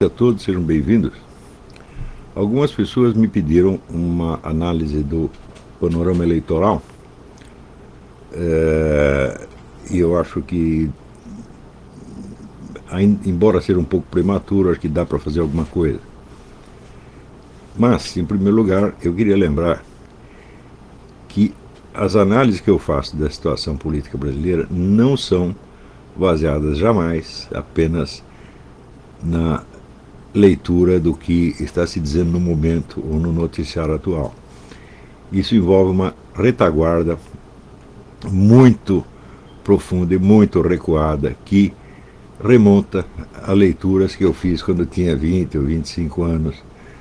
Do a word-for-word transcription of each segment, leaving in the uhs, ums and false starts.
A todos, sejam bem-vindos. Algumas pessoas me pediram uma análise do panorama eleitoral é, e eu acho que, embora seja um pouco prematuro, acho que dá para fazer alguma coisa. Mas, em primeiro lugar, eu queria lembrar que as análises que eu faço da situação política brasileira não são baseadas jamais apenas na leitura do que está se dizendo no momento ou no noticiário atual. Isso envolve uma retaguarda muito profunda e muito recuada que remonta a leituras que eu fiz quando eu tinha vinte ou vinte e cinco anos.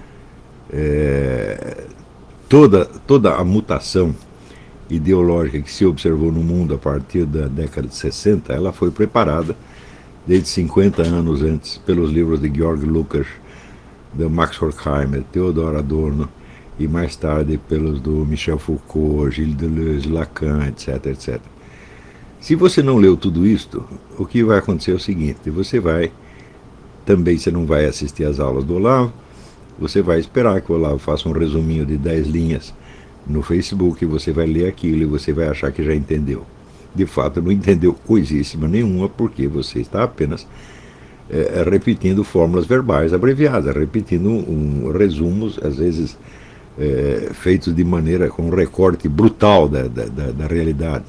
É, toda, toda a mutação ideológica que se observou no mundo a partir da década de sessenta, ela foi preparada desde cinquenta anos antes, pelos livros de Georg Lukács, de Max Horkheimer, Theodor Adorno, e mais tarde pelos do Michel Foucault, Gilles Deleuze, Lacan, etc, etcétera. Se você não leu tudo isto, o que vai acontecer é o seguinte: você vai, também você não vai assistir às aulas do Olavo, você vai esperar que o Olavo faça um resuminho de dez linhas no Facebook, e você vai ler aquilo e você vai achar que já entendeu. De fato, não entendeu coisíssima nenhuma, porque você está apenas é, repetindo fórmulas verbais abreviadas, repetindo um, resumos, às vezes é, feitos de maneira com um recorte brutal da, da, da, da realidade.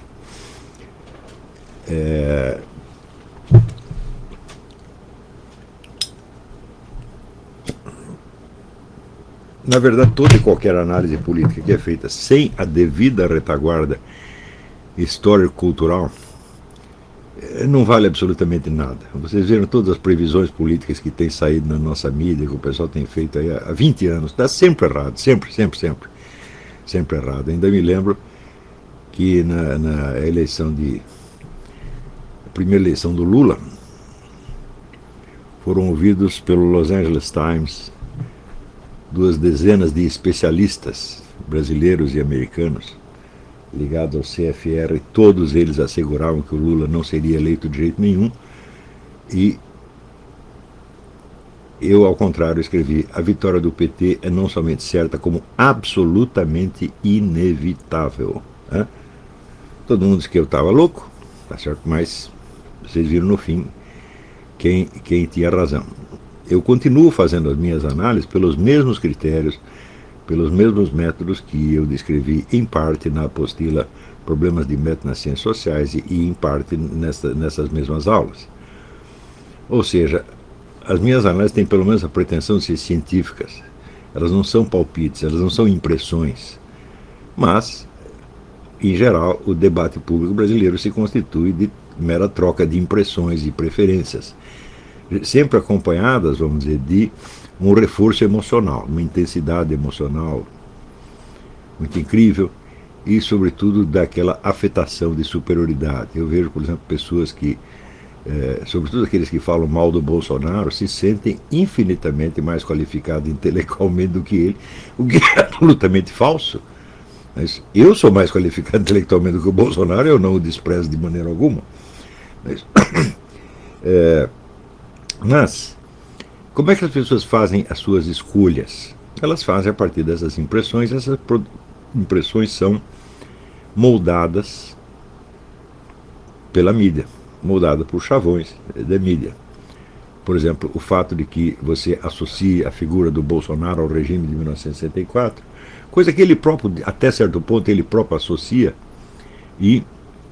É... Na verdade, toda e qualquer análise política que é feita sem a devida retaguarda histórico-cultural não vale absolutamente nada. Vocês viram todas as previsões políticas que têm saído na nossa mídia, que o pessoal tem feito aí há vinte anos. Está sempre errado, sempre, sempre, sempre. Sempre errado. Ainda me lembro que na, na eleição de... a primeira eleição do Lula, foram ouvidos pelo Los Angeles Times duas dezenas de especialistas brasileiros e americanos ligados ao C F R, todos eles asseguravam que o Lula não seria eleito de jeito nenhum, e eu, ao contrário, escrevi: a vitória do P T é não somente certa, como absolutamente inevitável. Né? Todo mundo disse que eu estava louco, tá certo, mas vocês viram no fim quem, quem tinha razão. Eu continuo fazendo as minhas análises pelos mesmos critérios, pelos mesmos métodos que eu descrevi em parte na apostila Problemas de Método nas Ciências Sociais e, e em parte nessa, nessas mesmas aulas. Ou seja, as minhas análises têm pelo menos a pretensão de ser científicas. Elas não são palpites, elas não são impressões. Mas, em geral, o debate público brasileiro se constitui de mera troca de impressões e preferências, sempre acompanhadas, vamos dizer, de um reforço emocional, uma intensidade emocional muito incrível e, sobretudo, daquela afetação de superioridade. Eu vejo, por exemplo, pessoas que, é, sobretudo aqueles que falam mal do Bolsonaro, se sentem infinitamente mais qualificados intelectualmente do que ele, o que é absolutamente falso. Mas eu sou mais qualificado intelectualmente do que o Bolsonaro, eu não o desprezo de maneira alguma. Mas, é, mas como é que as pessoas fazem as suas escolhas? Elas fazem a partir dessas impressões. Essas impressões são moldadas pela mídia, moldadas por chavões da mídia. Por exemplo, o fato de que você associa a figura do Bolsonaro ao regime de mil novecentos e sessenta e quatro, coisa que ele próprio, até certo ponto, ele próprio associa, e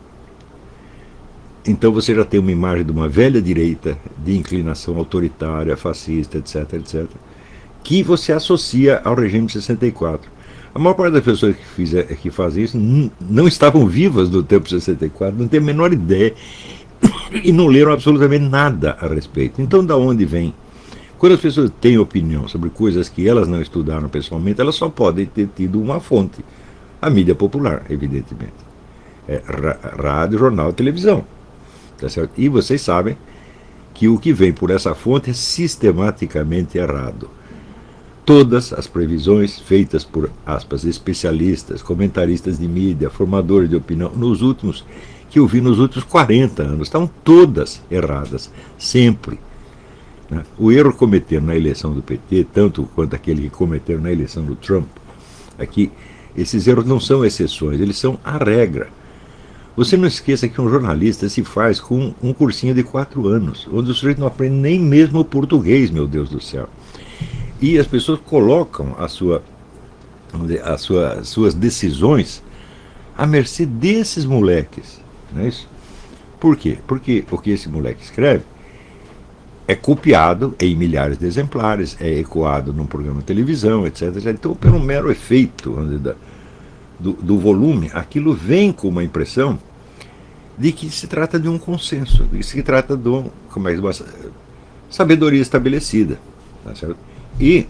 então você já tem uma imagem de uma velha direita de inclinação autoritária, fascista, etc, etcétera, que você associa ao regime de sessenta e quatro. A maior parte das pessoas que, fizer, que fazem isso não estavam vivas no tempo de sessenta e quatro, não tem a menor ideia e não leram absolutamente nada a respeito. Então, da onde vem? Quando as pessoas têm opinião sobre coisas que elas não estudaram pessoalmente, elas só podem ter tido uma fonte: a mídia popular, evidentemente. É, rádio, jornal, televisão. Tá certo? E vocês sabem que o que vem por essa fonte é sistematicamente errado. Todas as previsões feitas por, aspas, especialistas, comentaristas de mídia, formadores de opinião, nos últimos, que eu vi nos últimos quarenta anos, estão todas erradas, sempre. Né? O erro cometido na eleição do P T, tanto quanto aquele que cometeram na eleição do Trump, é que esses erros não são exceções, eles são a regra. Você não esqueça que um jornalista se faz com um cursinho de quatro anos, onde o sujeito não aprende nem mesmo o português, meu Deus do céu. E as pessoas colocam a sua, a sua, as suas decisões à mercê desses moleques. Não é isso? Por quê? Porque o que esse moleque escreve é copiado em milhares de exemplares, é ecoado num programa de televisão, etcétera. Então, pelo mero efeito do, do volume, aquilo vem com uma impressão de que se trata de um consenso, de que se trata de um, como é, uma sabedoria estabelecida. Tá certo? E,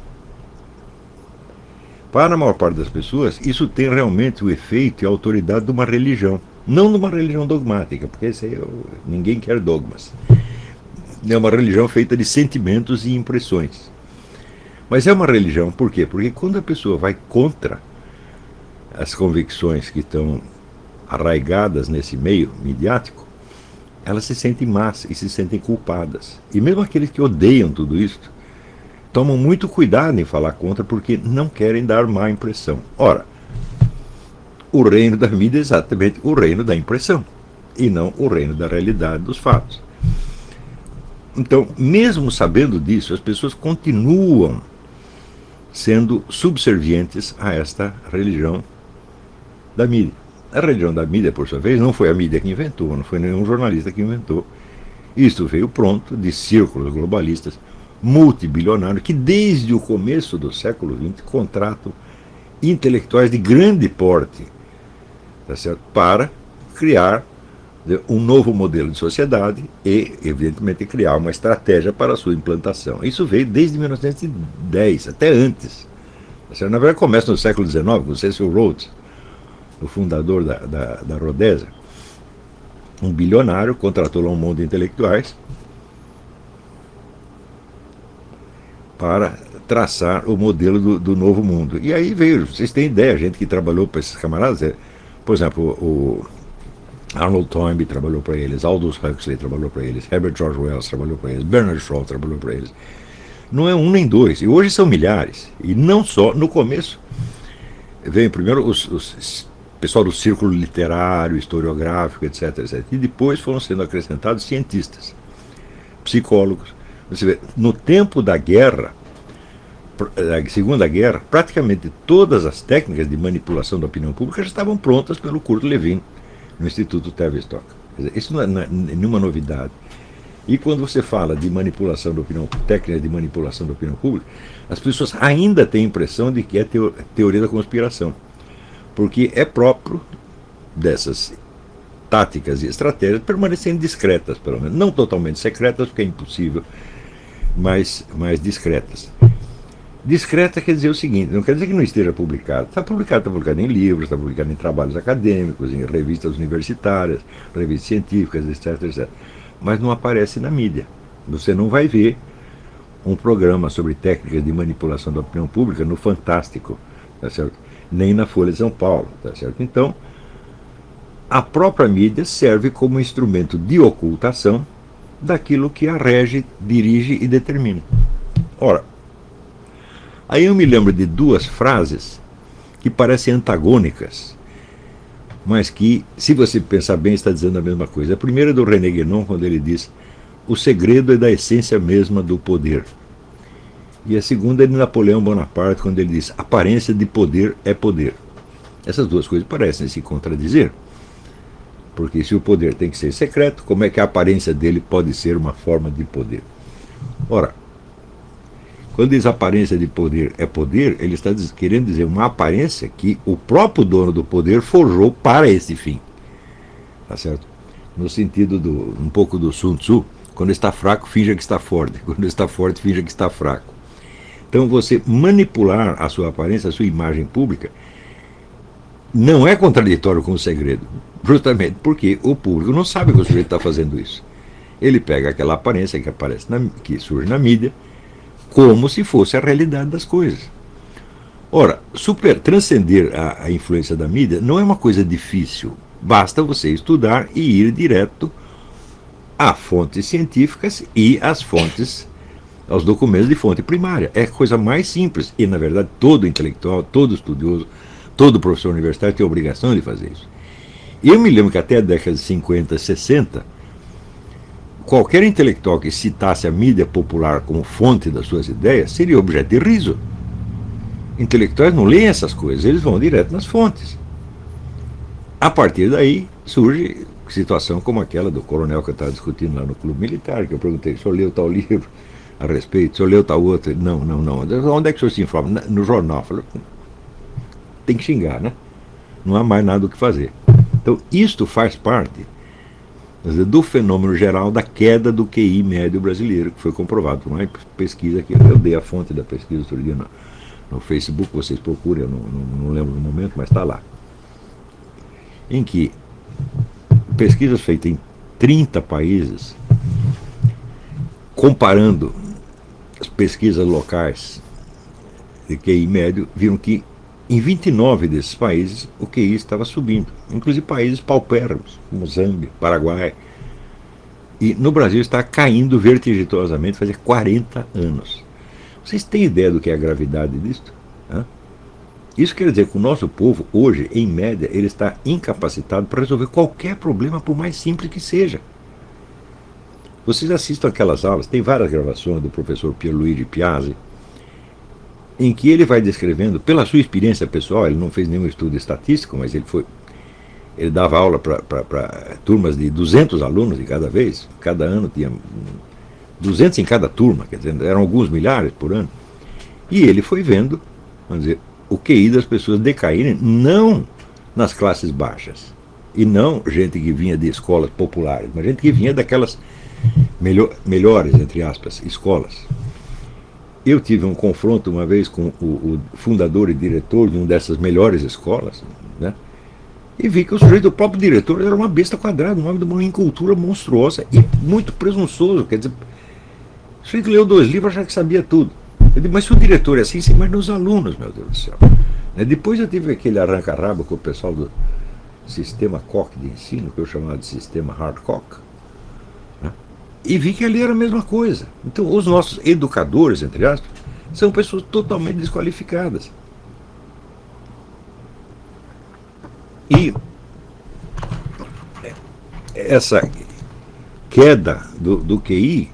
para a maior parte das pessoas, isso tem realmente o efeito e a autoridade de uma religião. Não de uma religião dogmática, porque esse aí, ninguém quer dogmas. É uma religião feita de sentimentos e impressões. Mas é uma religião, por quê? Porque quando a pessoa vai contra as convicções que estão arraigadas nesse meio midiático, elas se sentem más e se sentem culpadas. E mesmo aqueles que odeiam tudo isso, tomam muito cuidado em falar contra porque não querem dar má impressão. Ora, o reino da mídia é exatamente o reino da impressão, e não o reino da realidade dos fatos. Então, mesmo sabendo disso, as pessoas continuam sendo subservientes a esta religião da mídia. A religião da mídia, por sua vez, não foi a mídia que inventou, não foi nenhum jornalista que inventou. Isto veio pronto de círculos globalistas multibilionários que, desde o começo do século vinte, contratam intelectuais de grande porte, tá certo? Para criar um novo modelo de sociedade e, evidentemente, criar uma estratégia para a sua implantação. Isso veio desde mil novecentos e dez, até antes. Na verdade, começa no século dezenove, com Cecil Rhodes, o fundador da, da, da Rodésia. Um bilionário contratou lá um monte de intelectuais para traçar o modelo do, do novo mundo. E aí veio, vocês têm ideia, gente que trabalhou para esses camaradas, é, por exemplo, o Arnold Toynbee trabalhou para eles, Aldous Huxley trabalhou para eles, Herbert George Wells trabalhou para eles, Bernard Shaw trabalhou para eles. Não é um nem dois, e hoje são milhares. E não só, no começo, veio primeiro os, os pessoal do círculo literário, historiográfico, etc, etcétera. E depois foram sendo acrescentados cientistas, psicólogos. Você vê, no tempo da guerra, da Segunda Guerra, praticamente todas as técnicas de manipulação da opinião pública já estavam prontas pelo Kurt Lewin, no Instituto Tavistock. Quer dizer, isso não é, não é nenhuma novidade. E quando você fala de manipulação da opinião, técnicas de manipulação da opinião pública, as pessoas ainda têm a impressão de que é teo, teoria da conspiração. Porque é próprio dessas táticas e estratégias permanecerem discretas, pelo menos. Não totalmente secretas, porque é impossível, mas, mas discretas. Discreta quer dizer o seguinte, não quer dizer que não esteja publicado. Está publicado, está publicado em livros, está publicado em trabalhos acadêmicos, em revistas universitárias, revistas científicas, etc, etcétera. Mas não aparece na mídia. Você não vai ver um programa sobre técnicas de manipulação da opinião pública no Fantástico, tá certo? Nem na Folha de São Paulo, tá certo? Então, a própria mídia serve como instrumento de ocultação daquilo que a rege, dirige e determina. Ora, aí eu me lembro de duas frases que parecem antagônicas, mas que, se você pensar bem, está dizendo a mesma coisa. A primeira é do René Guénon, quando ele diz: o segredo é da essência mesma do poder. E a segunda é de Napoleão Bonaparte, quando ele diz: aparência de poder é poder. Essas duas coisas parecem se contradizer, porque se o poder tem que ser secreto, como é que a aparência dele pode ser uma forma de poder? Ora, quando diz aparência de poder é poder, ele está querendo dizer uma aparência que o próprio dono do poder forjou para esse fim. Tá certo? No sentido do, um pouco do Sun Tzu, quando está fraco, finja que está forte. Quando está forte, finja que está fraco. Então, você manipular a sua aparência, a sua imagem pública, não é contraditório com o segredo. Justamente porque o público não sabe que o sujeito está fazendo isso. Ele pega aquela aparência que, aparece na, que surge na mídia, como se fosse a realidade das coisas. Ora, super, transcender a, a influência da mídia não é uma coisa difícil. Basta você estudar e ir direto a fontes científicas e às fontes aos documentos de fonte primária. É a coisa mais simples. E, na verdade, todo intelectual, todo estudioso, todo professor universitário tem a obrigação de fazer isso. E eu me lembro que até a década de cinquenta, sessenta, qualquer intelectual que citasse a mídia popular como fonte das suas ideias seria objeto de riso. Intelectuais não leem essas coisas, eles vão direto nas fontes. A partir daí surge situação como aquela do coronel que eu estava discutindo lá no clube militar, que eu perguntei, o senhor leu tal livro a respeito, o senhor leu tal outro? Não, não, não. Onde é que o senhor se informa? No jornal. Eu falei, tem que xingar, né? Não há mais nada o que fazer. Então, isto faz parte do fenômeno geral da queda do Q I médio brasileiro, que foi comprovado por uma pesquisa que eu dei a fonte da pesquisa outro dia no, no Facebook, vocês procurem, eu não, não, não lembro do momento, mas está lá. Em que pesquisas feitas em trinta países, comparando as pesquisas locais de Q I médio, viram que em vinte e nove desses países o Q I estava subindo, inclusive países paupérrimos, como Zâmbia, Paraguai. E no Brasil está caindo vertiginosamente, fazia quarenta anos. Vocês têm ideia do que é a gravidade disto? Hã? Isso quer dizer que o nosso povo, hoje, em média, ele está incapacitado para resolver qualquer problema, por mais simples que seja. Vocês assistam aquelas aulas, tem várias gravações do professor Pierluigi Piazzi, em que ele vai descrevendo, pela sua experiência pessoal, ele não fez nenhum estudo estatístico, mas ele foi, ele dava aula para turmas de duzentos alunos de cada vez, cada ano tinha duzentos em cada turma, quer dizer, eram alguns milhares por ano, e ele foi vendo, vamos dizer, o Q I das pessoas decaírem, não nas classes baixas, e não gente que vinha de escolas populares, mas gente que vinha daquelas melhor, melhores, entre aspas, escolas. Eu tive um confronto uma vez com o, o fundador e diretor de uma dessas melhores escolas, né? E vi que o sujeito, o próprio diretor, era uma besta quadrada, um homem de uma incultura monstruosa e muito presunçoso. Quer dizer, o sujeito leu dois livros e achava que sabia tudo. Eu disse, mas se o diretor é assim, você imagina os alunos, meu Deus do céu. Depois eu tive aquele arranca-rabo com o pessoal do sistema Koch de ensino, que eu chamava de sistema Hardcock, né? E vi que ali era a mesma coisa. Então, os nossos educadores, entre aspas, são pessoas totalmente desqualificadas. E essa queda do, do Q I,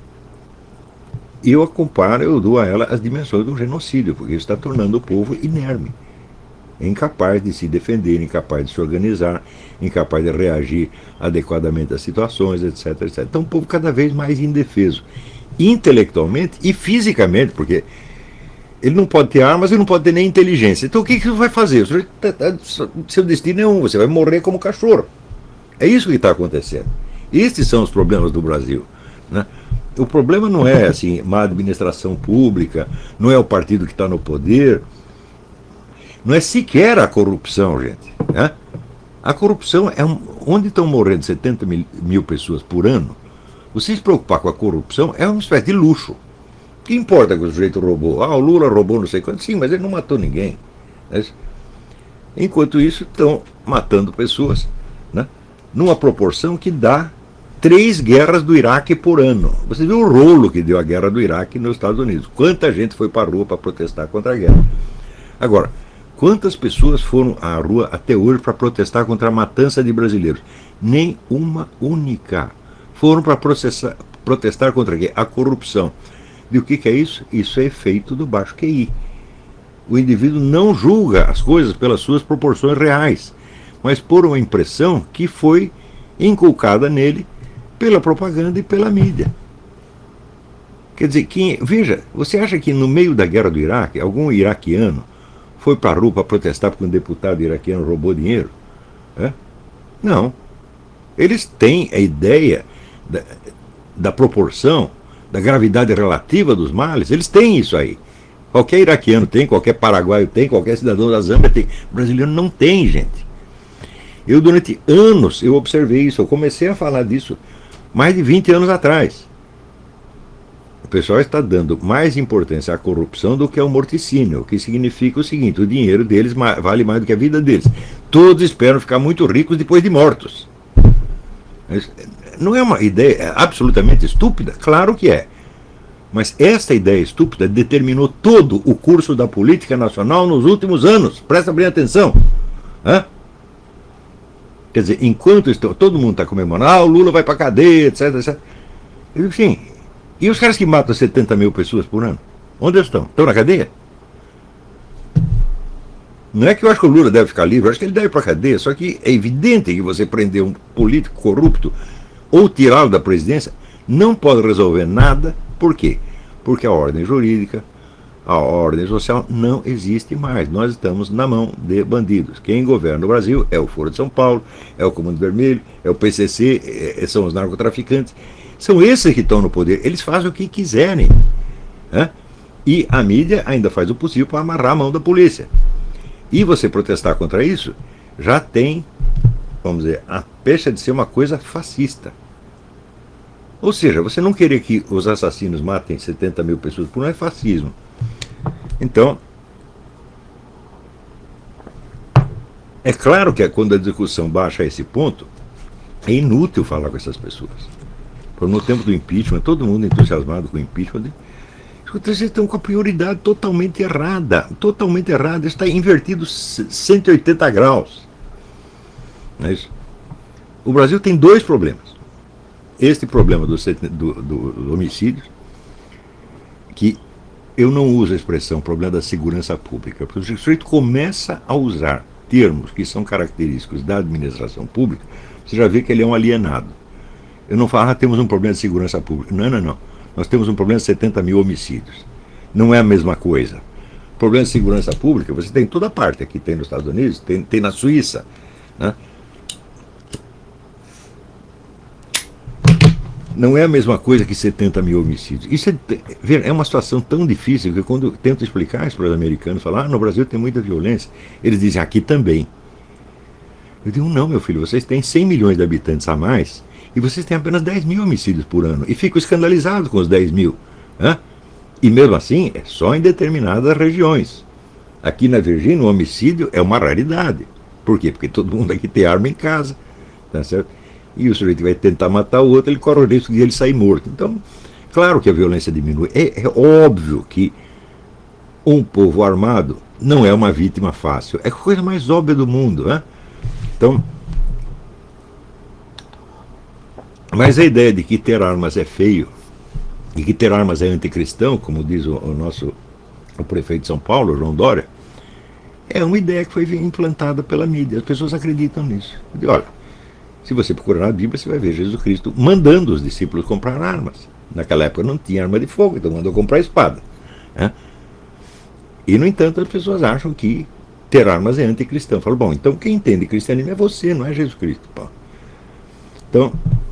eu a comparo, eu dou a ela as dimensões do genocídio, porque isso está tornando o povo inerme, incapaz de se defender, incapaz de se organizar, incapaz de reagir adequadamente às situações, etc, etcétera. Então, um povo cada vez mais indefeso, intelectualmente e fisicamente, porque ele não pode ter armas e não pode ter nem inteligência. Então, o que, que você vai fazer? O senhor, seu destino é um, você vai morrer como cachorro. É isso que está acontecendo. Estes são os problemas do Brasil, né? O problema não é assim, má administração pública, não é o partido que está no poder, não é sequer a corrupção, gente, né? A corrupção é um, onde estão morrendo setenta mil, mil pessoas por ano. Você se preocupar com a corrupção é uma espécie de luxo. O que importa que o sujeito roubou? Ah, o Lula roubou não sei quanto. Sim, mas ele não matou ninguém, né? Enquanto isso, estão matando pessoas, né, numa proporção que dá três guerras do Iraque por ano. Você viu o rolo que deu a guerra do Iraque nos Estados Unidos. Quanta gente foi para a rua para protestar contra a guerra. Agora, quantas pessoas foram à rua até hoje para protestar contra a matança de brasileiros? Nem uma única. Foram para protestar contra a corrupção. E o que, que é isso? Isso é efeito do baixo Q I. O indivíduo não julga as coisas pelas suas proporções reais, mas por uma impressão que foi inculcada nele pela propaganda e pela mídia. Quer dizer, quem, veja, você acha que no meio da guerra do Iraque, algum iraquiano foi para a rua para protestar porque um deputado iraquiano roubou dinheiro? É? Não. Eles têm a ideia da, da proporção, da gravidade relativa dos males, eles têm isso aí. Qualquer iraquiano tem, qualquer paraguaio tem, qualquer cidadão da Zâmbia tem. O brasileiro não tem, gente. Eu, durante anos, eu observei isso, eu comecei a falar disso mais de vinte anos atrás. O pessoal está dando mais importância à corrupção do que ao morticínio, o que significa o seguinte: o dinheiro deles vale mais do que a vida deles. Todos esperam ficar muito ricos depois de mortos. Mas não é uma ideia absolutamente estúpida? Claro que é. Mas esta ideia estúpida determinou todo o curso da política nacional nos últimos anos. Presta bem atenção. Hã? Quer dizer, enquanto estou, todo mundo está comemorando, ah, o Lula vai para cadeia, etc, etcétera. Eu digo, sim, e os caras que matam setenta mil pessoas por ano? Onde eles estão? Estão na cadeia? Não é que eu acho que o Lula deve ficar livre, eu acho que ele deve ir para a cadeia, só que é evidente que você prender um político corrupto ou tirá-lo da presidência não pode resolver nada. Por quê? Porque a ordem jurídica, a ordem social não existe mais. Nós estamos na mão de bandidos. Quem governa o Brasil é o Foro de São Paulo, é o Comando Vermelho, é o P C C, é, são os narcotraficantes. São esses que estão no poder. Eles fazem o que quiserem. Né? E a mídia ainda faz o possível para amarrar a mão da polícia. E você protestar contra isso já tem, vamos dizer, a pecha de ser uma coisa fascista. Ou seja, você não querer que os assassinos matem setenta mil pessoas por ano é fascismo. Então, é claro que quando a discussão baixa a esse ponto, é inútil falar com essas pessoas. Por no tempo do impeachment, todo mundo entusiasmado com o impeachment, vocês estão com a prioridade totalmente errada, totalmente errada, está invertido cento e oitenta graus. Não é isso? O Brasil tem dois problemas. Este problema do, do, do, do homicídio, que eu não uso a expressão problema da segurança pública, porque o sujeito começa a usar termos que são característicos da administração pública, você já vê que ele é um alienado. Eu não falo, ah, temos um problema de segurança pública. Não, não, não. Nós temos um problema de setenta mil homicídios. Não é a mesma coisa. Problema de segurança pública, você tem em toda parte. Aqui tem nos Estados Unidos, tem, tem na Suíça. Né? Não é a mesma coisa que setenta mil homicídios. Isso é, é uma situação tão difícil que quando eu tento explicar isso para os americanos, falar, ah, no Brasil tem muita violência, eles dizem, aqui também. Eu digo, não, meu filho, vocês têm cem milhões de habitantes a mais e vocês têm apenas dez mil homicídios por ano. E fico escandalizado com os dez mil. Né? E mesmo assim, é só em determinadas regiões. Aqui na Virgínia, o homicídio é uma raridade. Por quê? Porque todo mundo aqui tem arma em casa. Tá certo? E o sujeito vai tentar matar o outro, ele corre o risco de ele sair morto. Então, claro que a violência diminui. É, é óbvio que um povo armado não é uma vítima fácil. É a coisa mais óbvia do mundo. Né? Então, mas a ideia de que ter armas é feio, e que ter armas é anticristão, como diz o, o nosso o prefeito de São Paulo, João Dória, é uma ideia que foi implantada pela mídia. As pessoas acreditam nisso. Eu digo, olha, se você procurar na Bíblia, você vai ver Jesus Cristo mandando os discípulos comprar armas. Naquela época não tinha arma de fogo, então mandou comprar espada. Né? E, no entanto, as pessoas acham que ter armas é anticristão. Falam, bom, então quem entende cristianismo é você, não é Jesus Cristo. Pô. Então,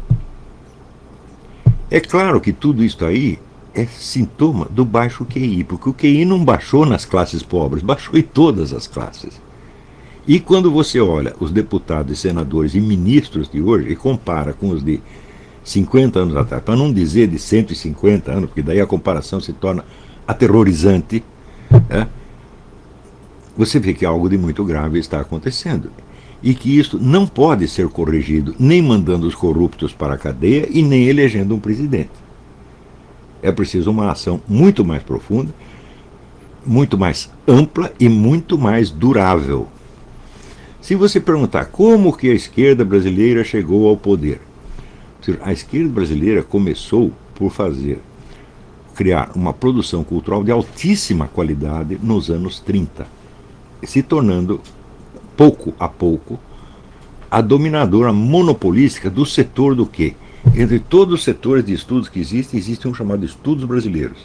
é claro que tudo isso aí é sintoma do baixo Q I, porque o Q I não baixou nas classes pobres, baixou em todas as classes. E quando você olha os deputados, senadores e ministros de hoje e compara com os de cinquenta anos atrás, para não dizer de cento e cinquenta anos, porque daí a comparação se torna aterrorizante, né? Você vê que algo de muito grave está acontecendo. E que isso não pode ser corrigido nem mandando os corruptos para a cadeia e nem elegendo um presidente. É preciso uma ação muito mais profunda, muito mais ampla e muito mais durável. Se você perguntar como que a esquerda brasileira chegou ao poder, a esquerda brasileira começou por fazer, criar uma produção cultural de altíssima qualidade nos anos trinta, se tornando, pouco a pouco, a dominadora monopolística do setor do quê? Entre todos os setores de estudos que existem, existe um chamado estudos brasileiros.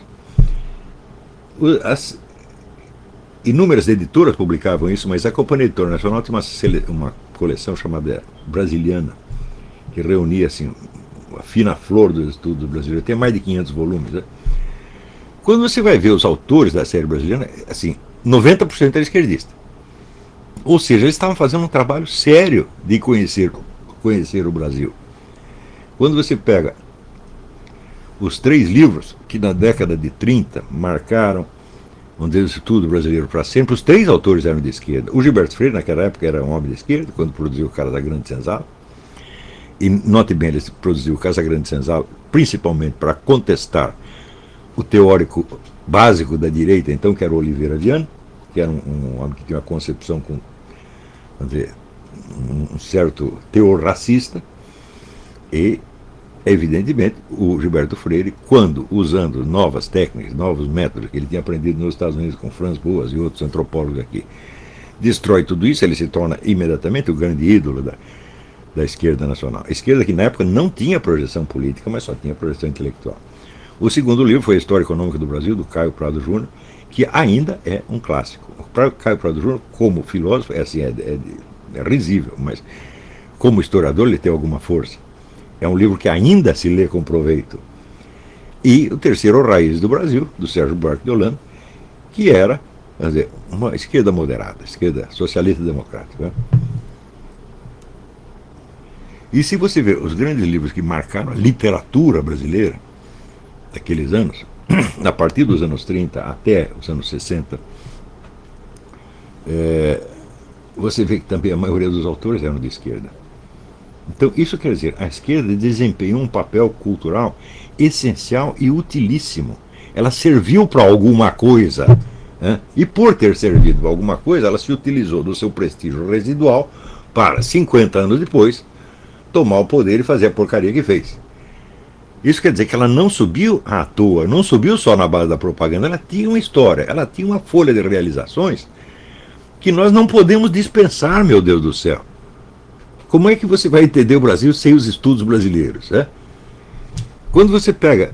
As inúmeras editoras publicavam isso, mas a Companhia Editora Nacional tinha uma, uma coleção chamada Brasiliana, que reunia assim, a fina flor dos estudos brasileiros. Tem mais de quinhentos volumes. Né? Quando você vai ver os autores da série brasileira, assim, noventa por cento era esquerdista. Ou seja, eles estavam fazendo um trabalho sério de conhecer, conhecer o Brasil. Quando você pega os três livros que na década de trinta marcaram um estudo brasileiro para sempre, os três autores eram de esquerda. O Gilberto Freire, naquela época, era um homem de esquerda, quando produziu o Casa Grande Senzala. E note bem, ele produziu o Casa Grande Senzala principalmente para contestar o teórico básico da direita, então, que era o Oliveira Viana, que era um, um homem que tinha uma concepção com, vamos dizer, um certo teor racista, e, evidentemente, o Gilberto Freire, quando, usando novas técnicas, novos métodos que ele tinha aprendido nos Estados Unidos com Franz Boas e outros antropólogos aqui, destrói tudo isso, ele se torna imediatamente o grande ídolo da, da esquerda nacional. A esquerda que na época não tinha projeção política, mas só tinha projeção intelectual. O segundo livro foi a História Econômica do Brasil, do Caio Prado Júnior, que ainda é um clássico. O Caio Prado Júnior, como filósofo, é, assim, é, é, é risível, mas como historiador ele tem alguma força. É um livro que ainda se lê com proveito. E o terceiro, Raiz do Brasil, do Sérgio Buarque de Holanda, que era, quer dizer, uma esquerda moderada, esquerda socialista democrática. Né? E se você ver os grandes livros que marcaram a literatura brasileira daqueles anos, a partir dos anos trinta até os anos sessenta, é, você vê que também a maioria dos autores eram de esquerda. Então, isso quer dizer, a esquerda desempenhou um papel cultural essencial e utilíssimo. Ela serviu para alguma coisa, né? E por ter servido para alguma coisa, ela se utilizou do seu prestígio residual para, cinquenta anos depois, tomar o poder e fazer a porcaria que fez. Isso quer dizer que ela não subiu à toa, não subiu só na base da propaganda, ela tinha uma história, ela tinha uma folha de realizações que nós não podemos dispensar, meu Deus do céu. Como é que você vai entender o Brasil sem os estudos brasileiros? Né? Quando você pega,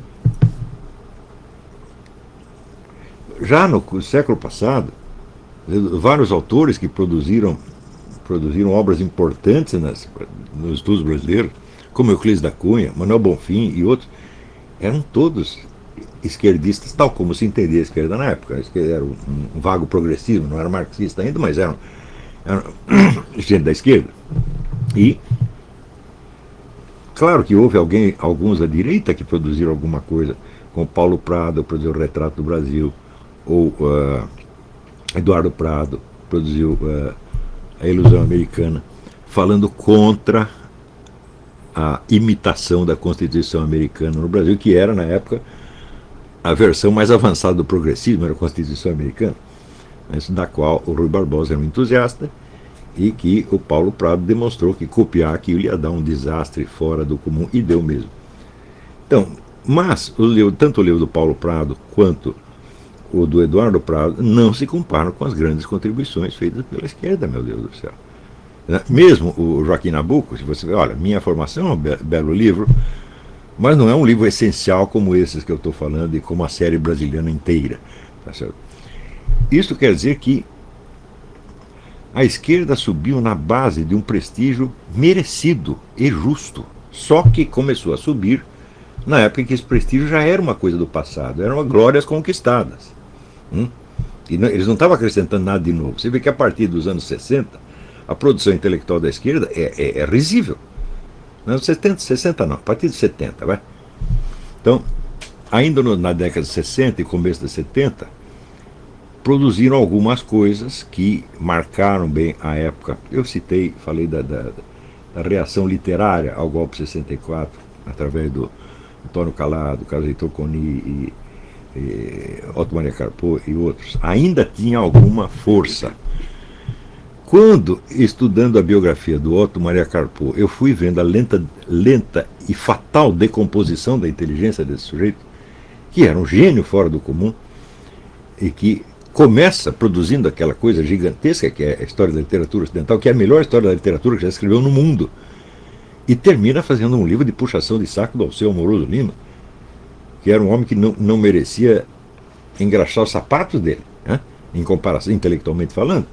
já no século passado, vários autores que produziram, produziram obras importantes nas, nos estudos brasileiros, como Euclides da Cunha, Manuel Bonfim e outros, eram todos esquerdistas, tal como se entendia a esquerda na época. Era um, um vago progressivo, não era marxista ainda, mas eram, eram gente da esquerda. E, claro que houve alguém, alguns da direita que produziram alguma coisa, como Paulo Prado produziu o Retrato do Brasil, ou uh, Eduardo Prado produziu uh, A Ilusão Americana, falando contra a imitação da Constituição Americana no Brasil, que era, na época, a versão mais avançada do progressismo, era a Constituição Americana, da qual o Rui Barbosa era um entusiasta, e que o Paulo Prado demonstrou que copiar aquilo ia dar um desastre fora do comum, e deu mesmo. Então, mas o livro, tanto o livro do Paulo Prado quanto o do Eduardo Prado não se comparam com as grandes contribuições feitas pela esquerda, meu Deus do céu. Mesmo o Joaquim Nabuco, se você ver, olha, Minha Formação é um be belo livro, mas não é um livro essencial como esses que eu estou falando e como a série brasileira inteira. Tá certo? Isso quer dizer que a esquerda subiu na base de um prestígio merecido e justo, só que começou a subir na época em que esse prestígio já era uma coisa do passado, eram glórias conquistadas. Hum? E não, eles não estavam acrescentando nada de novo. Você vê que a partir dos anos sessenta, a produção intelectual da esquerda é, é, é risível. Nos anos setenta, sessenta não, a partir de setenta, vai. Então, ainda no, na década de sessenta e começo de setenta, produziram algumas coisas que marcaram bem a época. Eu citei, falei da, da, da reação literária ao golpe de sessenta e quatro, através do Antônio Calado, Carlos Heitor Coni e, e Otto Maria Carpo e outros. Ainda tinha alguma força. Quando, estudando a biografia do Otto Maria Carpo, eu fui vendo a lenta, lenta e fatal decomposição da inteligência desse sujeito, que era um gênio fora do comum, e que começa produzindo aquela coisa gigantesca que é a história da literatura ocidental, que é a melhor história da literatura que já escreveu no mundo, e termina fazendo um livro de puxação de saco do Alceu Amoroso Lima, que era um homem que não, não merecia engraxar os sapatos dele, né? Em comparação, intelectualmente falando,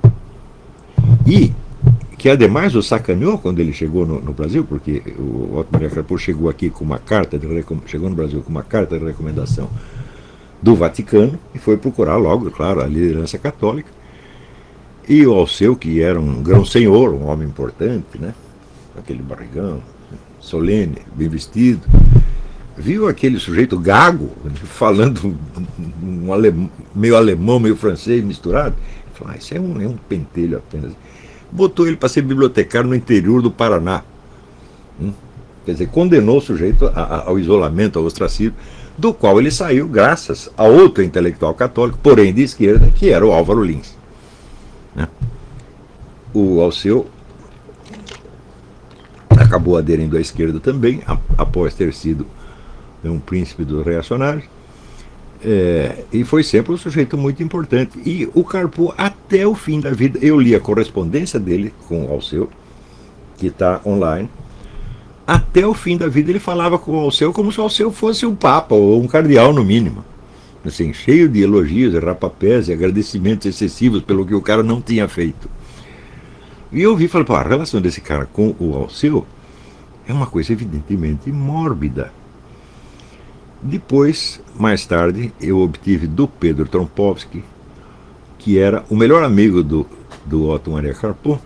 e que ademais o sacaneou quando ele chegou no, no Brasil, porque o Otto Maria Carpo chegou aqui com uma carta de chegou no Brasil com uma carta de recomendação do Vaticano e foi procurar logo, claro, a liderança católica. E o Alceu, que era um grão-senhor, um homem importante, né? Aquele barrigão, solene, bem vestido, viu aquele sujeito gago, falando um alem, meio alemão, meio francês misturado, e falou, ah, isso é um, é um pentelho apenas. Botou ele para ser bibliotecário no interior do Paraná. Hum? Quer dizer, condenou o sujeito a, a, ao isolamento, ao ostracismo, do qual ele saiu graças a outro intelectual católico, porém de esquerda, que era o Álvaro Lins. Né? O Alceu acabou aderindo à esquerda também, após ter sido um príncipe dos reacionários, é, e foi sempre um sujeito muito importante. E o Carpo, até o fim da vida, eu li a correspondência dele com o Alceu, que está online. Até o fim da vida ele falava com o Alceu como se o Alceu fosse um papa ou um cardeal, no mínimo. Assim, cheio de elogios, rapapés e agradecimentos excessivos pelo que o cara não tinha feito. E eu vi e falei, pô, a relação desse cara com o Alceu é uma coisa evidentemente mórbida. Depois, mais tarde, eu obtive do Pedro Trompowski, que era o melhor amigo do, do Otto Maria Carpo,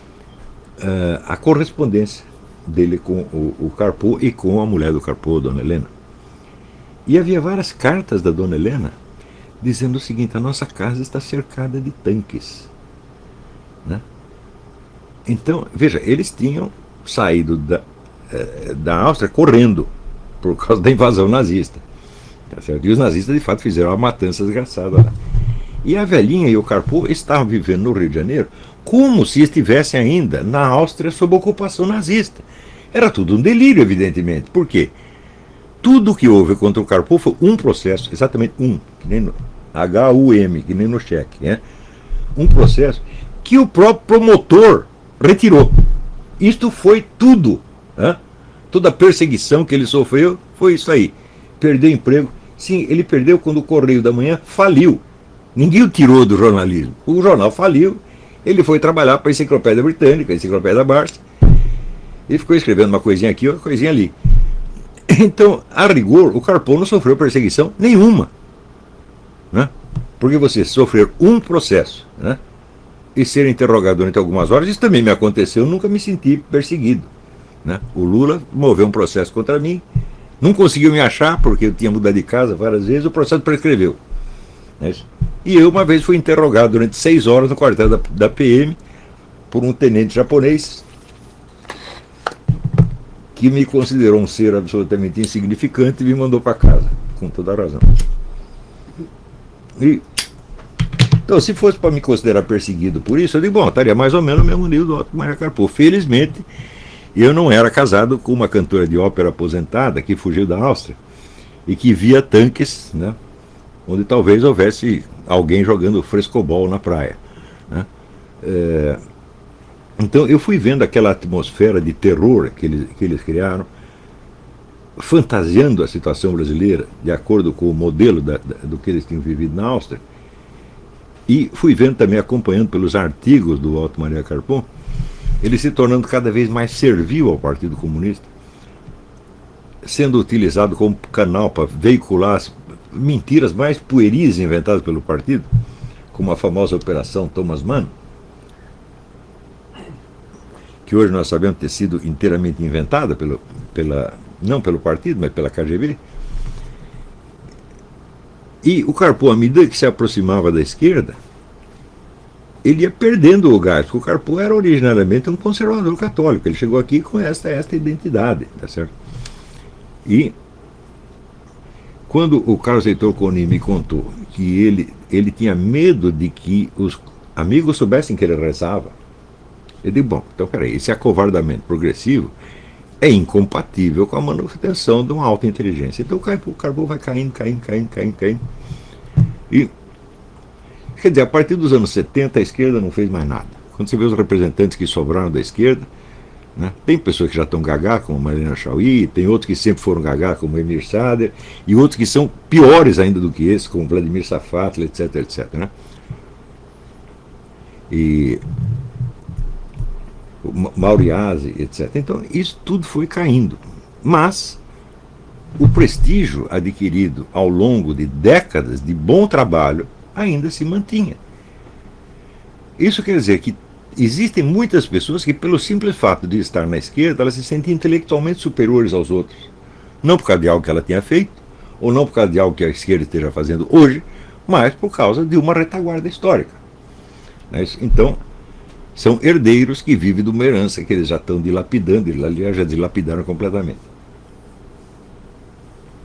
uh, a correspondência dele com o, o Carpo e com a mulher do Carpo, Dona Helena. E havia várias cartas da Dona Helena dizendo o seguinte: a nossa casa está cercada de tanques. Né? Então, veja, eles tinham saído da, eh, da Áustria correndo por causa da invasão nazista. Tá certo? E os nazistas, de fato, fizeram uma matança desgraçada lá. E a velhinha e o Carpo estavam vivendo no Rio de Janeiro como se estivessem ainda na Áustria sob ocupação nazista. Era tudo um delírio, evidentemente. Por quê? Tudo que houve contra o Carpo foi um processo, exatamente um, que nem no H U M, que nem no cheque, né? Um processo que o próprio promotor retirou. Isto foi tudo. Né? Toda a perseguição que ele sofreu foi isso aí. Perdeu emprego. Sim, ele perdeu quando o Correio da Manhã faliu. Ninguém o tirou do jornalismo. O jornal faliu. Ele foi trabalhar para a Enciclopédia Britânica, a Enciclopédia Barça, e ficou escrevendo uma coisinha aqui, uma coisinha ali. Então, a rigor, o Carpo não sofreu perseguição nenhuma. Né? Porque você sofrer um processo, né, e ser interrogado durante algumas horas, isso também me aconteceu, eu nunca me senti perseguido. Né? O Lula moveu um processo contra mim, não conseguiu me achar, porque eu tinha mudado de casa várias vezes, o processo prescreveu. Né? E eu uma vez fui interrogado durante seis horas no quartel da, da P M por um tenente japonês que me considerou um ser absolutamente insignificante e me mandou para casa, com toda a razão. E, então, se fosse para me considerar perseguido por isso, eu digo, bom, estaria mais ou menos no mesmo nível do Otto Maria Carpo. Felizmente, eu não era casado com uma cantora de ópera aposentada que fugiu da Áustria e que via tanques, né, onde talvez houvesse alguém jogando frescobol na praia. Né? É, então eu fui vendo aquela atmosfera de terror que eles, que eles criaram, fantasiando a situação brasileira de acordo com o modelo da, da, do que eles tinham vivido na Áustria, e fui vendo também, acompanhando pelos artigos do Otto Maria Carpo, ele se tornando cada vez mais servil ao Partido Comunista, sendo utilizado como canal para veicular as mentiras mais pueris inventadas pelo partido, como a famosa Operação Thomas Mann, que hoje nós sabemos ter sido inteiramente inventada pelo, pela, não pelo partido, mas pela K G B. E o Carpo, à medida que se aproximava da esquerda, ele ia perdendo o gás, porque o Carpo era originariamente um conservador católico. Ele chegou aqui com esta, esta identidade, tá certo? E quando o Carlos Heitor Coni me contou que ele, ele tinha medo de que os amigos soubessem que ele rezava, eu digo, bom, então peraí, esse acovardamento progressivo é incompatível com a manutenção de uma alta inteligência. Então o Carpo, o Carpo vai caindo, caindo, caindo, caindo, caindo. E, quer dizer, a partir dos anos setenta a esquerda não fez mais nada. Quando você vê os representantes que sobraram da esquerda, né, tem pessoas que já estão gagá, como Marina Chauí, tem outros que sempre foram gagá, como Emir Sader, e outros que são piores ainda do que esse, como Vladimir Safatli, etc, etc. Né? E Mauriase, etcétera. Então, isso tudo foi caindo. Mas o prestígio adquirido ao longo de décadas de bom trabalho ainda se mantinha. Isso quer dizer que existem muitas pessoas que, pelo simples fato de estar na esquerda, elas se sentem intelectualmente superiores aos outros. Não por causa de algo que ela tenha feito, ou não por causa de algo que a esquerda esteja fazendo hoje, mas por causa de uma retaguarda histórica. Então, são herdeiros que vivem de uma herança que eles já estão dilapidando, eles aliás já dilapidaram completamente.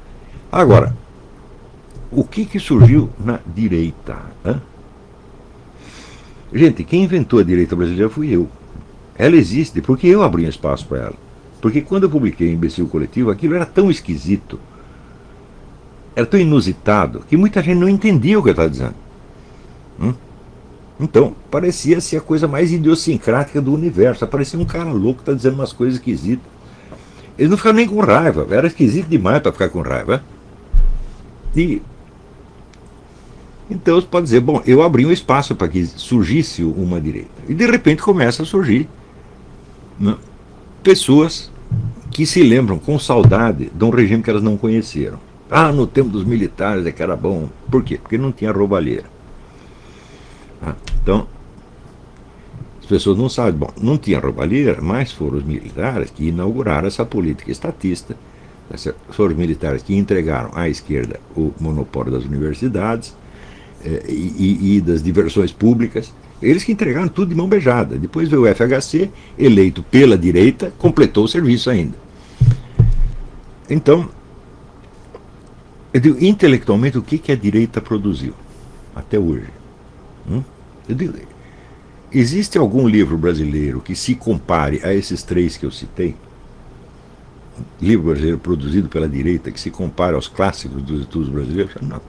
Agora, o que, que surgiu na direita? Hã? Gente, quem inventou a direita brasileira fui eu. Ela existe porque eu abri um espaço para ela. Porque quando eu publiquei Imbecil Coletivo, aquilo era tão esquisito, era tão inusitado, que muita gente não entendia o que eu estava dizendo. Hum? Então, parecia ser a coisa mais idiosincrática do universo. Parecia um cara louco que está dizendo umas coisas esquisitas. Eles não ficavam nem com raiva, era esquisito demais para ficar com raiva. E então você pode dizer, bom, eu abri um espaço para que surgisse uma direita. E de repente começa a surgir, né, pessoas que se lembram com saudade de um regime que elas não conheceram. Ah, no tempo dos militares é que era bom. Por quê? Porque não tinha roubalheira. Ah, então, as pessoas não sabem. Bom, não tinha roubalheira, mas foram os militares que inauguraram essa política estatista. Foram os militares que entregaram à esquerda o monopólio das universidades, eh, e, e das diversões públicas. Eles que entregaram tudo de mão beijada. Depois veio o F H C, eleito pela direita, completou o serviço ainda. Então, eu digo, intelectualmente, o que, que a direita produziu até hoje? Hum? Eu digo, existe algum livro brasileiro que se compare a esses três que eu citei? Livro brasileiro produzido pela direita que se compare aos clássicos dos estudos brasileiros? Não.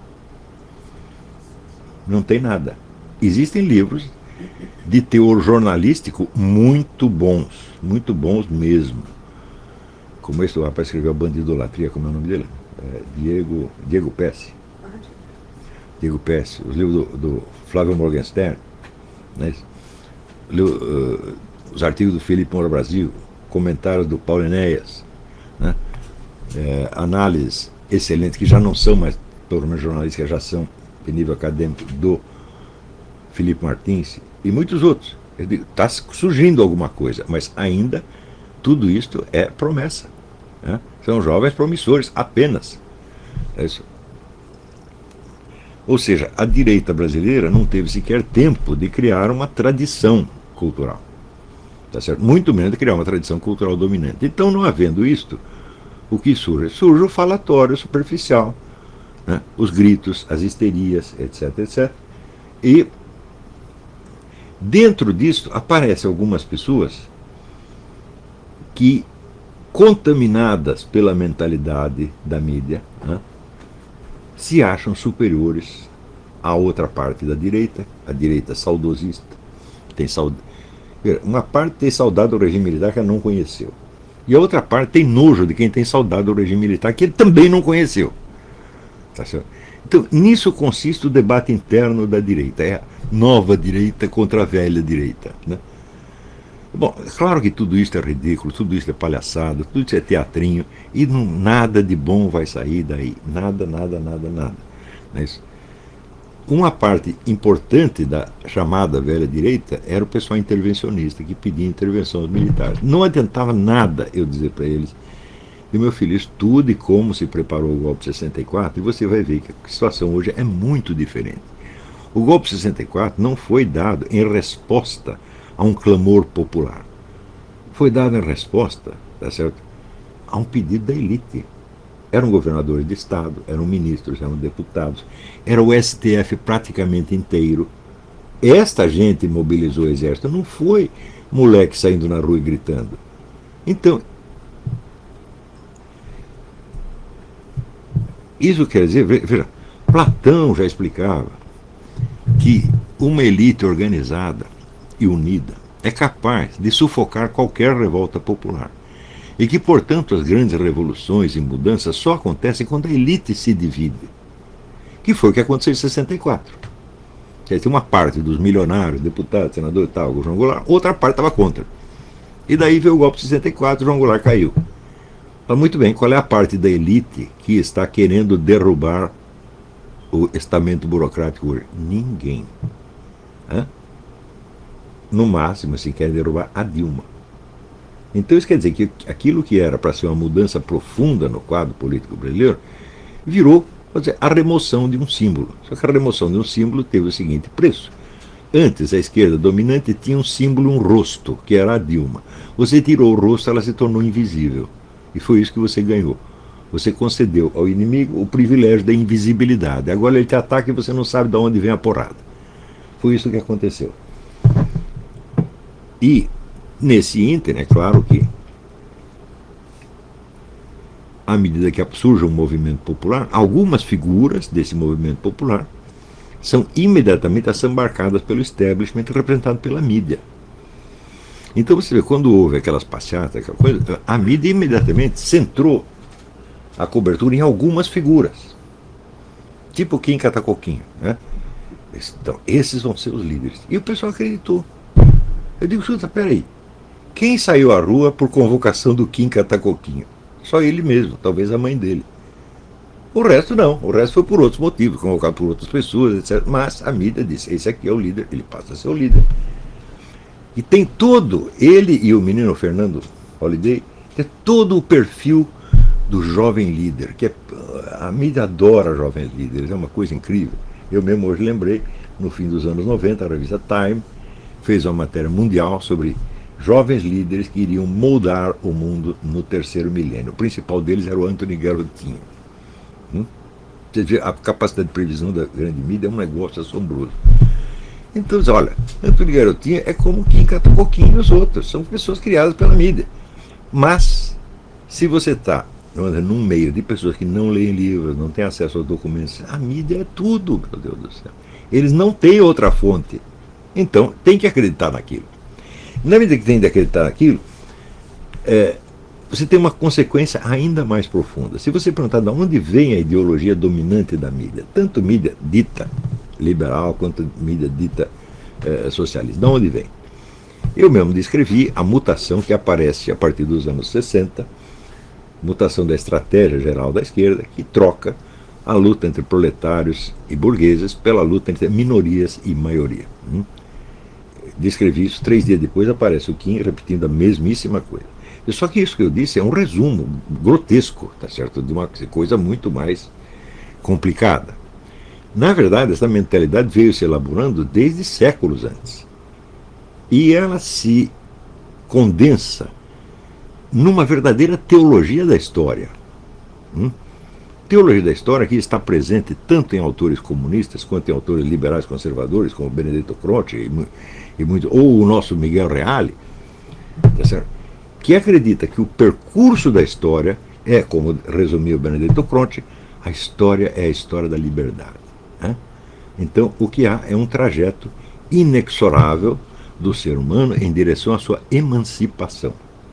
Não tem nada. Existem livros de teor jornalístico muito bons, muito bons mesmo. Como esse rapaz escreveu A Bandidolatria, como é o nome dele? É, Diego, Diego Pesce. Diego Pesce, os livros do, do Flávio Morgenstern, né? uh, os artigos do Felipe Moura Brasil, comentários do Paulo Enéas, né? É, análises excelentes, que já não são mais, pelo menos jornalistas, já são de nível acadêmico, do Felipe Martins e muitos outros. Está surgindo alguma coisa, mas ainda tudo isto é promessa, né? São jovens promissores apenas. É isso. Ou seja, a direita brasileira não teve sequer tempo de criar uma tradição cultural, tá certo? Muito menos de criar uma tradição cultural dominante. Então, não havendo isto, o que surge? Surge o falatório superficial, né? Os gritos, as histerias, etc, etcétera. E dentro disso aparecem algumas pessoas que, contaminadas pela mentalidade da mídia, né, se acham superiores à outra parte da direita, a direita saudosista. Tem saud... Uma parte tem saudade do regime militar que ela não conheceu. E a outra parte tem nojo de quem tem saudade do regime militar que ele também não conheceu. Tá certo? Então, nisso consiste o debate interno da direita. É a nova direita contra a velha direita, né? Bom, é claro que tudo isso é ridículo, tudo isso é palhaçada, tudo isso é teatrinho, e não, nada de bom vai sair daí. Nada, nada, nada, nada. Não é isso? Uma parte importante da chamada velha direita era o pessoal intervencionista, que pedia intervenção aos militares. Não adiantava nada eu dizer para eles: e meu filho, estude como se preparou o golpe de sessenta e quatro, e você vai ver que a situação hoje é muito diferente. O golpe de sessenta e quatro não foi dado em resposta a um clamor popular. Foi dado em resposta, tá certo, a um pedido da elite. Eram governadores de estado, eram ministros, eram deputados, era o S T F praticamente inteiro. Esta gente mobilizou o exército, não foi moleque saindo na rua e gritando. Então, isso quer dizer, veja, Platão já explicava que uma elite organizada e unida é capaz de sufocar qualquer revolta popular. E que, portanto, as grandes revoluções e mudanças só acontecem quando a elite se divide. Que foi o que aconteceu em sessenta e quatro. Quer dizer, uma parte dos milionários, deputados, senadores e tal, o João Goulart, outra parte estava contra. E daí veio o golpe de sessenta e quatro, o João Goulart caiu. Mas muito bem, qual é a parte da elite que está querendo derrubar o estamento burocrático hoje? Ninguém. Hã? No máximo, assim, querem derrubar a Dilma. Então isso quer dizer que aquilo que era para ser uma mudança profunda no quadro político brasileiro virou, quer dizer, a remoção de um símbolo. Só que a remoção de um símbolo teve o seguinte preço. Antes, a esquerda dominante tinha um símbolo, um rosto, que era a Dilma. Você tirou o rosto, ela se tornou invisível. E foi isso que você ganhou. Você concedeu ao inimigo o privilégio da invisibilidade. Agora ele te ataca e você não sabe de onde vem a porrada. Foi isso que aconteceu. E, nesse ínter, é claro que, à medida que surge um movimento popular, algumas figuras desse movimento popular são imediatamente assambarcadas pelo establishment representado pela mídia. Então você vê, quando houve aquelas passeatas, aquela coisa, a mídia imediatamente centrou a cobertura em algumas figuras, tipo Kim Catacoquinho, né? Então, esses vão ser os líderes. E o pessoal acreditou. Eu digo, escuta, peraí, quem saiu à rua por convocação do Kim Catacoquinho? Só ele mesmo, talvez a mãe dele. O resto não, o resto foi por outros motivos, convocado por outras pessoas, etcétera. Mas a mídia disse, esse aqui é o líder, ele passa a ser o líder. E tem todo, ele e o menino Fernando Holliday, tem todo o perfil do jovem líder, que é, a mídia adora jovens líderes, é uma coisa incrível. Eu mesmo hoje lembrei, no fim dos anos noventa, a revista Time fez uma matéria mundial sobre jovens líderes que iriam moldar o mundo no terceiro milênio. O principal deles era o Anthony Garotinho. Hum? A capacidade de previsão da grande mídia é um negócio assombroso. Então, olha, Anthony Garotinho é como Kim Catacoquinho e os outros, são pessoas criadas pela mídia. Mas, se você está num meio de pessoas que não leem livros, não têm acesso aos documentos, a mídia é tudo, meu Deus do céu. Eles não têm outra fonte. Então, tem que acreditar naquilo. Na medida que tem de acreditar naquilo, é, você tem uma consequência ainda mais profunda. Se você perguntar de onde vem a ideologia dominante da mídia, tanto mídia dita liberal quanto mídia dita é, socialista, de onde vem? Eu mesmo descrevi a mutação que aparece a partir dos anos sessenta, mutação da estratégia geral da esquerda, que troca a luta entre proletários e burgueses pela luta entre minorias e maioria. Hum? Descrevi isso, três dias depois aparece o Kim repetindo a mesmíssima coisa. Só que isso que eu disse é um resumo grotesco, tá certo? De uma coisa muito mais complicada. Na verdade, essa mentalidade veio se elaborando desde séculos antes. E ela se condensa numa verdadeira teologia da história. Hum? Teologia da história que está presente tanto em autores comunistas quanto em autores liberais conservadores, como Benedetto Croce e, e muito, ou o nosso Miguel Reale, tá certo? Que acredita que o percurso da história é, como resumiu Benedetto Croce, a história é a história da liberdade. Né? Então, o que há é um trajeto inexorável do ser humano em direção à sua emancipação.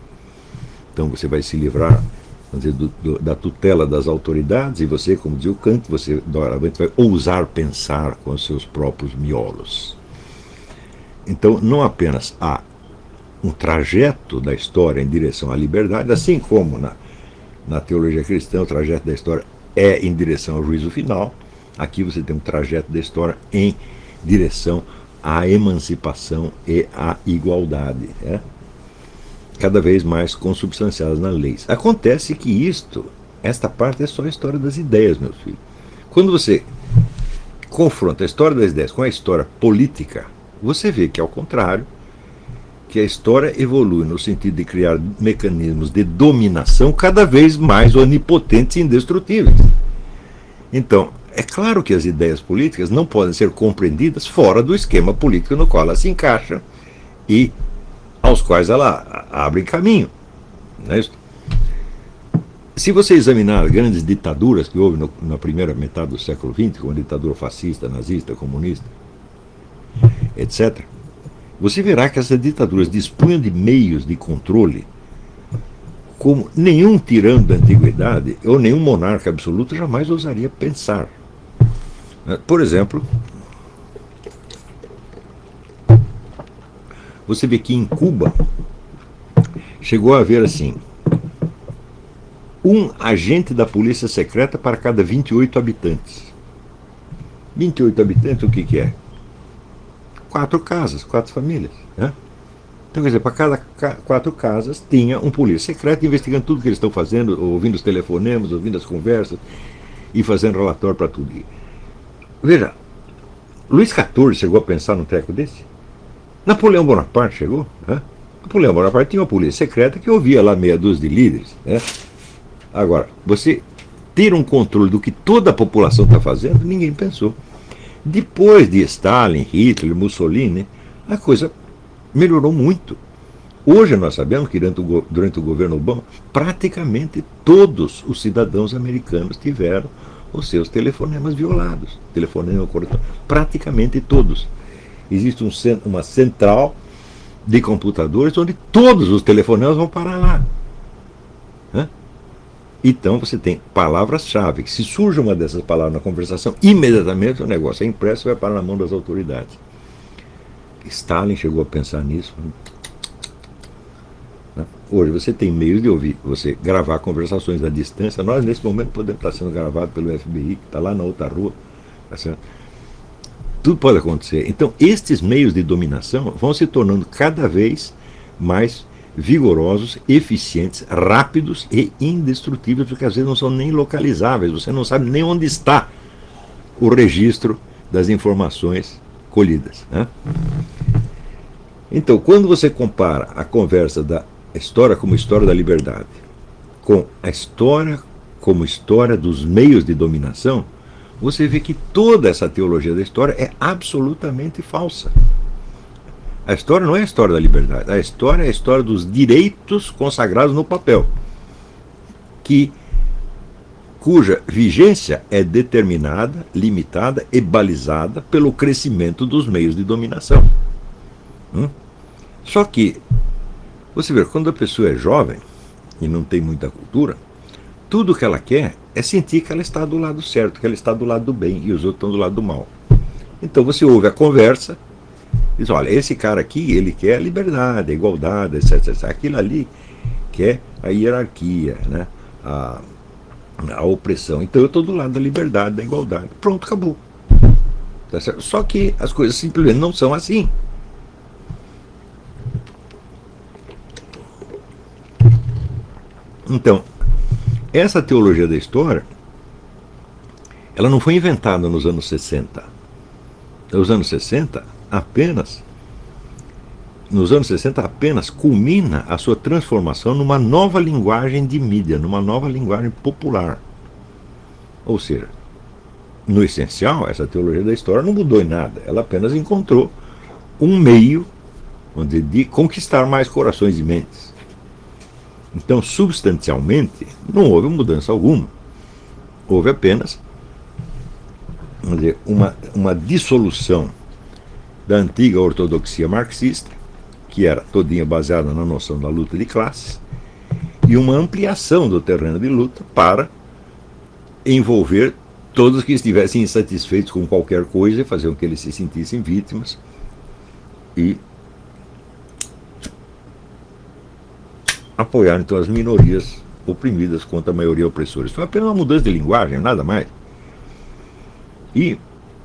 Então, você vai se livrar, vamos dizer, do, do, da tutela das autoridades e você, como dizia o Kant, você doravante vai ousar pensar com os seus próprios miolos. Então, não apenas há um trajeto da história em direção à liberdade, assim como na, na teologia cristã o trajeto da história é em direção ao juízo final, aqui você tem um trajeto da história em direção à emancipação e à igualdade, né? Cada vez mais consubstanciadas nas leis. Acontece que isto, esta parte é só a história das ideias, meus filhos. Quando você confronta a história das ideias com a história política, você vê que, ao contrário, que a história evolui no sentido de criar mecanismos de dominação cada vez mais onipotentes e indestrutíveis. Então, é claro que as ideias políticas não podem ser compreendidas fora do esquema político no qual elas se encaixam e aos quais ela abre caminho. Não é isso? Se você examinar grandes ditaduras que houve no, na primeira metade do século vinte, como a ditadura fascista, nazista, comunista, etcétera, você verá que essas ditaduras dispunham de meios de controle como nenhum tirano da antiguidade ou nenhum monarca absoluto jamais ousaria pensar. Por exemplo, você vê que em Cuba chegou a haver assim um agente da polícia secreta para cada vinte e oito habitantes. vinte e oito habitantes, o que, que é? Quatro casas, quatro famílias. Né? Então, quer dizer, para cada ca quatro casas tinha um polícia secreto investigando tudo que eles estão fazendo, ouvindo os telefonemas, ouvindo as conversas e fazendo relatório para tudo. Veja, Luís quatorze chegou a pensar num treco desse? Napoleão Bonaparte chegou? Né? Napoleão Bonaparte tinha uma polícia secreta que ouvia lá meia dúzia de líderes. Né? Agora, você ter um controle do que toda a população está fazendo, ninguém pensou. Depois de Stalin, Hitler, Mussolini, a coisa melhorou muito. Hoje nós sabemos que durante o, durante o governo Obama, praticamente todos os cidadãos americanos tiveram os seus telefonemas violados. Telefonema, praticamente todos. Existe um, uma central de computadores onde todos os telefonemas vão parar lá. Hã? Então você tem palavras-chave, que se surge uma dessas palavras na conversação, imediatamente o negócio é impresso e vai parar na mão das autoridades. Stalin chegou a pensar nisso. Hoje você tem meios de ouvir, você gravar conversações à distância. Nós, nesse momento, podemos estar sendo gravados pelo F B I, que está lá na outra rua. Tá certo? Tudo pode acontecer. Então, estes meios de dominação vão se tornando cada vez mais vigorosos, eficientes, rápidos e indestrutíveis, porque às vezes não são nem localizáveis. Você não sabe nem onde está o registro das informações colhidas, né? Então, quando você compara a conversa da história como história da liberdade com a história como história dos meios de dominação, você vê que toda essa teologia da história é absolutamente falsa. A história não é a história da liberdade, a história é a história dos direitos consagrados no papel, que, cuja vigência é determinada, limitada e balizada pelo crescimento dos meios de dominação. Hum? Só que, você vê, quando a pessoa é jovem e não tem muita cultura, tudo que ela quer é sentir que ela está do lado certo, que ela está do lado do bem e os outros estão do lado do mal. Então você ouve a conversa e diz, olha, esse cara aqui, ele quer a liberdade, a igualdade, etcétera, etcétera. Aquilo ali quer a hierarquia, né? a, a opressão. Então eu estou do lado da liberdade, da igualdade. Pronto, acabou. Tá certo? Só que as coisas simplesmente não são assim. Então, essa teologia da história, ela não foi inventada nos anos sessenta. Nos anos sessenta, apenas, nos anos sessenta, apenas culmina a sua transformação numa nova linguagem de mídia, numa nova linguagem popular. Ou seja, no essencial, essa teologia da história não mudou em nada. Ela apenas encontrou um meio onde, de conquistar mais corações e mentes. Então, substancialmente, não houve mudança alguma. Houve apenas, vamos dizer, uma, uma dissolução da antiga ortodoxia marxista, que era todinha baseada na noção da luta de classes, e uma ampliação do terreno de luta para envolver todos que estivessem insatisfeitos com qualquer coisa e fazer com que eles se sentissem vítimas e apoiar então as minorias oprimidas contra a maioria opressora. Isso foi apenas uma mudança de linguagem, nada mais. E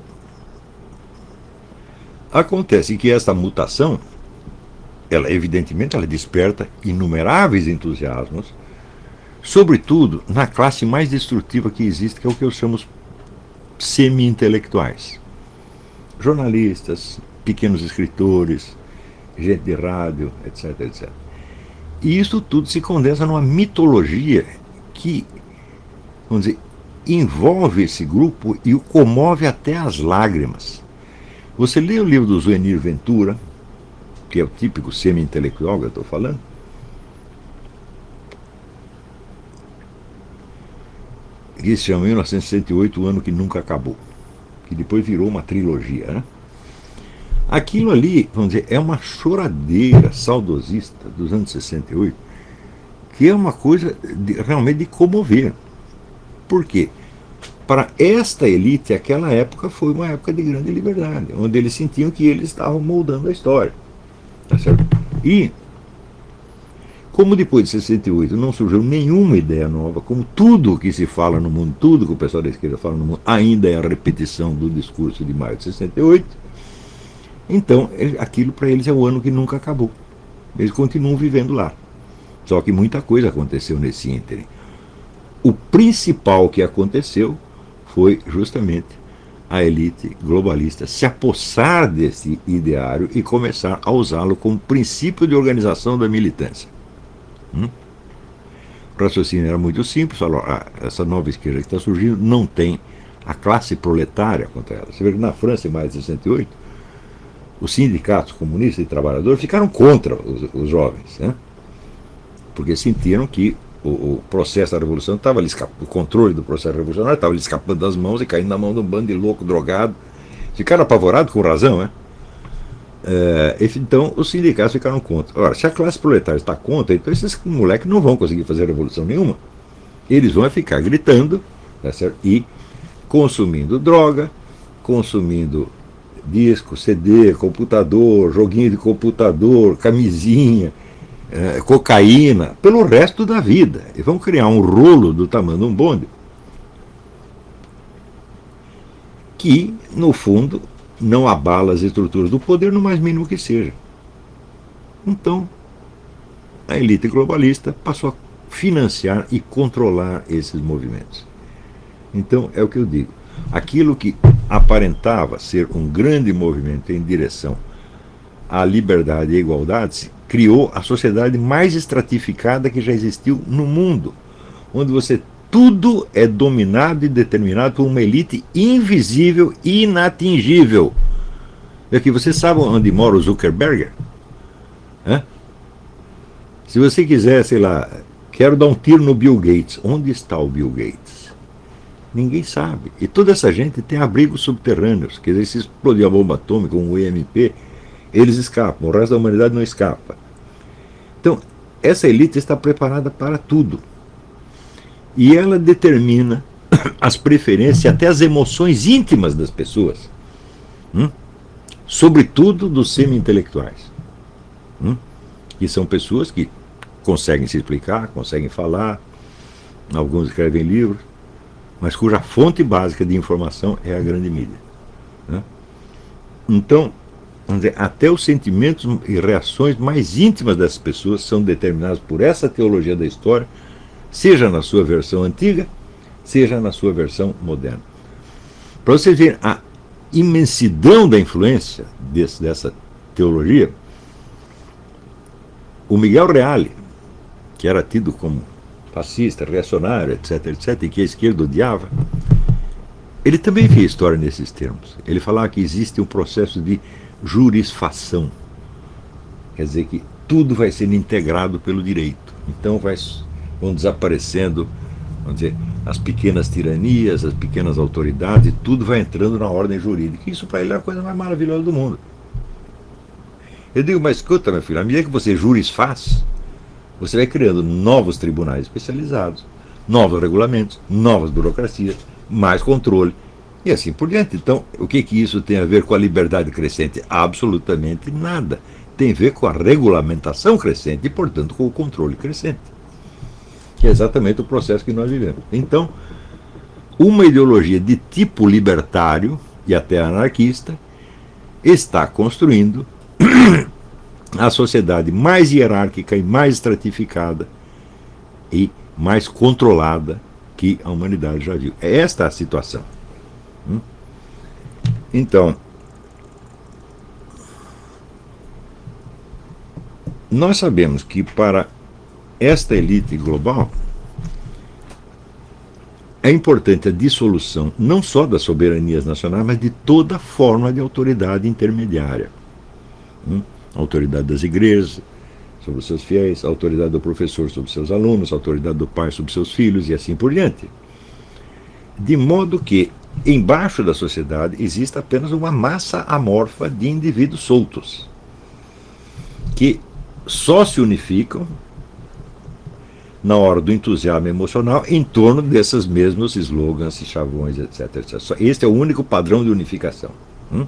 acontece que essa mutação, ela evidentemente ela desperta inumeráveis entusiasmos, sobretudo na classe mais destrutiva que existe, que é o que eu chamo semi-intelectuais. Jornalistas, pequenos escritores, gente de rádio, etc, etcétera. E isso tudo se condensa numa mitologia que, vamos dizer, envolve esse grupo e o comove até as lágrimas. Você lê o livro do Zuenir Ventura, que é o típico semi-intelectual que eu estou falando, que se chama mil novecentos e sessenta e oito, o ano que nunca acabou, que depois virou uma trilogia, né? Aquilo ali, vamos dizer, é uma choradeira saudosista dos anos sessenta e oito, que é uma coisa de, realmente de comover. Por quê? Para esta elite, aquela época foi uma época de grande liberdade, onde eles sentiam que eles estavam moldando a história. Tá certo? E, como depois de sessenta e oito não surgiu nenhuma ideia nova, como tudo que se fala no mundo, tudo que o pessoal da esquerda fala no mundo, ainda é a repetição do discurso de maio de sessenta e oito, então aquilo para eles é o ano que nunca acabou. Eles continuam vivendo lá. Só que muita coisa aconteceu nesse ínterim. O principal que aconteceu foi justamente a elite globalista se apossar desse ideário e começar a usá-lo como princípio de organização da militância. Hum? raciocínio era muito simples, falou, ah, essa nova esquerda que está surgindo não tem a classe proletária contra ela. Você vê que na França, em maio de sessenta e oito, os sindicatos comunistas e trabalhadores ficaram contra os, os jovens, né? Porque sentiram que o, o processo da revolução estava, o controle do processo revolucionário estava lhe escapando das mãos e caindo na mão de um bando de louco, drogado. Ficaram apavorados com razão, né? É, então os sindicatos ficaram contra. Ora, se a classe proletária está contra, então esses moleques não vão conseguir fazer revolução nenhuma. Eles vão ficar gritando, tá certo? E consumindo droga, consumindo disco, C D, computador, joguinho de computador, camisinha, é, cocaína, pelo resto da vida. E vão criar um rolo do tamanho de um bonde que, no fundo, não abala as estruturas do poder, no mais mínimo que seja. Então, a elite globalista passou a financiar e controlar esses movimentos. Então, é o que eu digo. Aquilo que aparentava ser um grande movimento em direção à liberdade e à igualdade, criou a sociedade mais estratificada que já existiu no mundo, onde você tudo é dominado e determinado por uma elite invisível e inatingível. E aqui, você sabe onde mora o Zuckerberg? Hã? Se você quiser, sei lá, quero dar um tiro no Bill Gates, onde está o Bill Gates? Ninguém sabe. E toda essa gente tem abrigos subterrâneos, quer dizer, se explodir a bomba atômica, um E M P, eles escapam, o resto da humanidade não escapa. Então, essa elite está preparada para tudo. E ela determina as preferências e até as emoções íntimas das pessoas, hum? Sobretudo dos semi-intelectuais, hum? Que são pessoas que conseguem se explicar, conseguem falar, alguns escrevem livros, mas cuja fonte básica de informação é a grande mídia, né? Então, vamos dizer, até os sentimentos e reações mais íntimas dessas pessoas são determinados por essa teologia da história, seja na sua versão antiga, seja na sua versão moderna. Para vocês verem a imensidão da influência desse, dessa teologia, o Miguel Reale, que era tido como fascista, reacionário, etc, etc, e que a esquerda odiava, ele também via história nesses termos. Ele falava que existe um processo de jurisfação, quer dizer que tudo vai sendo integrado pelo direito. Então vai, vão desaparecendo, vamos dizer, as pequenas tiranias, as pequenas autoridades, tudo vai entrando na ordem jurídica. Isso para ele é a coisa mais maravilhosa do mundo. Eu digo, mas escuta, meu filho, à medida que você jurisfaz, você vai criando novos tribunais especializados, novos regulamentos, novas burocracias, mais controle, e assim por diante. Então, o que, que isso tem a ver com a liberdade crescente? Absolutamente nada. Tem a ver com a regulamentação crescente e, portanto, com o controle crescente, que é exatamente o processo que nós vivemos. Então, uma ideologia de tipo libertário e até anarquista está construindo a sociedade mais hierárquica e mais estratificada e mais controlada que a humanidade já viu. É esta a situação. Então, nós sabemos que para esta elite global é importante a dissolução não só das soberanias nacionais, mas de toda forma de autoridade intermediária. Hum? A autoridade das igrejas sobre os seus fiéis, a autoridade do professor sobre os seus alunos, a autoridade do pai sobre os seus filhos e assim por diante. De modo que, embaixo da sociedade, existe apenas uma massa amorfa de indivíduos soltos, que só se unificam na hora do entusiasmo emocional em torno desses mesmos slogans e chavões, etc, etcétera. Este é o único padrão de unificação. Hum?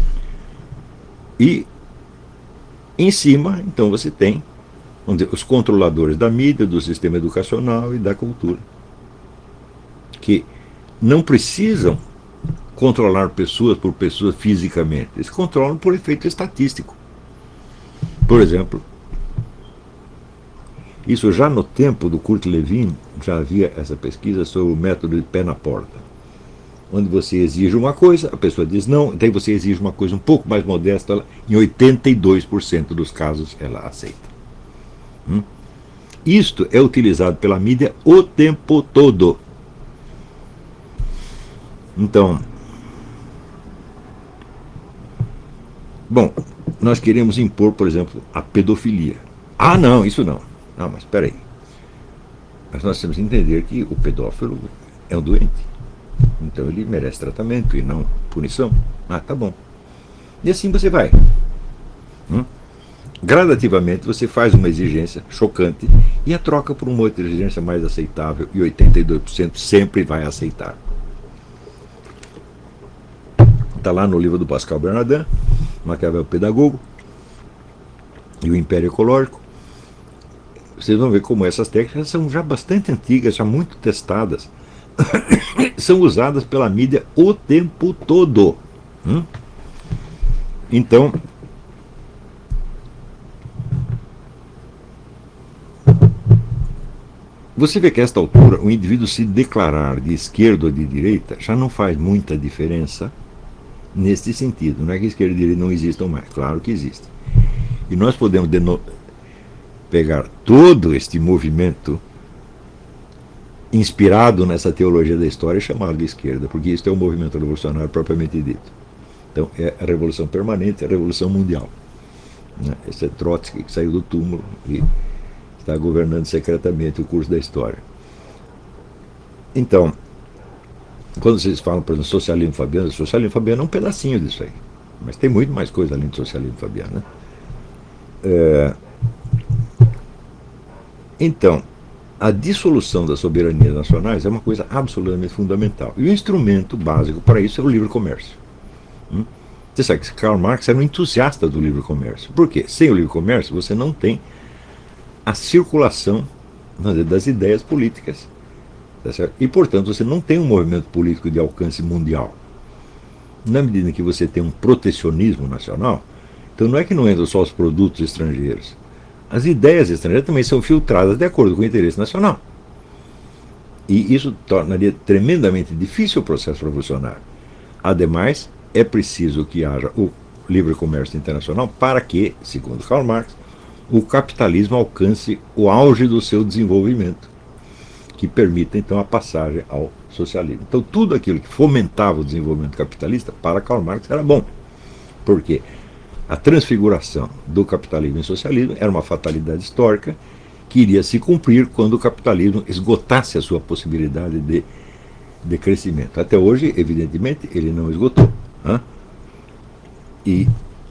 E em cima, então, você tem, vamos dizer, os controladores da mídia, do sistema educacional e da cultura, que não precisam controlar pessoas por pessoas fisicamente, eles controlam por efeito estatístico. Por exemplo, isso já no tempo do Kurt Lewin, já havia essa pesquisa sobre o método de pé na porta, onde você exige uma coisa, a pessoa diz não, daí você exige uma coisa um pouco mais modesta, ela, em oitenta e dois por cento dos casos ela aceita. Hum? Isto é utilizado pela mídia o tempo todo. Então, bom, nós queremos impor, por exemplo, a pedofilia. Ah, não, isso não. Não, mas espera aí. Mas nós temos que entender que o pedófilo é um doente. Então ele merece tratamento e não punição. Ah, tá bom. E assim você vai. Hum? Gradativamente você faz uma exigência chocante e a troca por uma outra exigência mais aceitável, e oitenta e dois por cento sempre vai aceitar. Está lá no livro do Pascal Bernardin, Maquiavel Pedagogo e o Império Ecológico. Vocês vão ver como essas técnicas são já bastante antigas, já muito testadas. São usadas pela mídia o tempo todo. Hum? Então, você vê que a esta altura o indivíduo se declarar de esquerda ou de direita já não faz muita diferença neste sentido. Não é que esquerda e direita não existam mais, claro que existem. E nós podemos pegar todo este movimento inspirado nessa teologia da história e chamá-lo de esquerda, porque isso é o movimento revolucionário propriamente dito. Então é a revolução permanente, a revolução mundial. Esse é Trotsky que saiu do túmulo e está governando secretamente o curso da história. Então, quando vocês falam, por exemplo, socialismo fabiano, socialismo fabiano é um pedacinho disso aí. Mas tem muito mais coisa além do socialismo fabiano, né? É... Então, a dissolução das soberanias nacionais é uma coisa absolutamente fundamental. E o instrumento básico para isso é o livre comércio. Hum? Você sabe que Karl Marx era um entusiasta do livre comércio. Por quê? Sem o livre comércio você não tem a circulação das ideias políticas. Tá certo? E, portanto, você não tem um movimento político de alcance mundial. Na medida em que você tem um protecionismo nacional, então não é que não entram só os produtos estrangeiros. As ideias estrangeiras também são filtradas de acordo com o interesse nacional. E isso tornaria tremendamente difícil o processo revolucionário. Ademais, é preciso que haja o livre comércio internacional para que, segundo Karl Marx, o capitalismo alcance o auge do seu desenvolvimento, que permita então a passagem ao socialismo. Então tudo aquilo que fomentava o desenvolvimento capitalista para Karl Marx era bom. Por quê? A transfiguração do capitalismo em socialismo era uma fatalidade histórica que iria se cumprir quando o capitalismo esgotasse a sua possibilidade de, de crescimento. Até hoje, evidentemente, ele não esgotou. Hein? E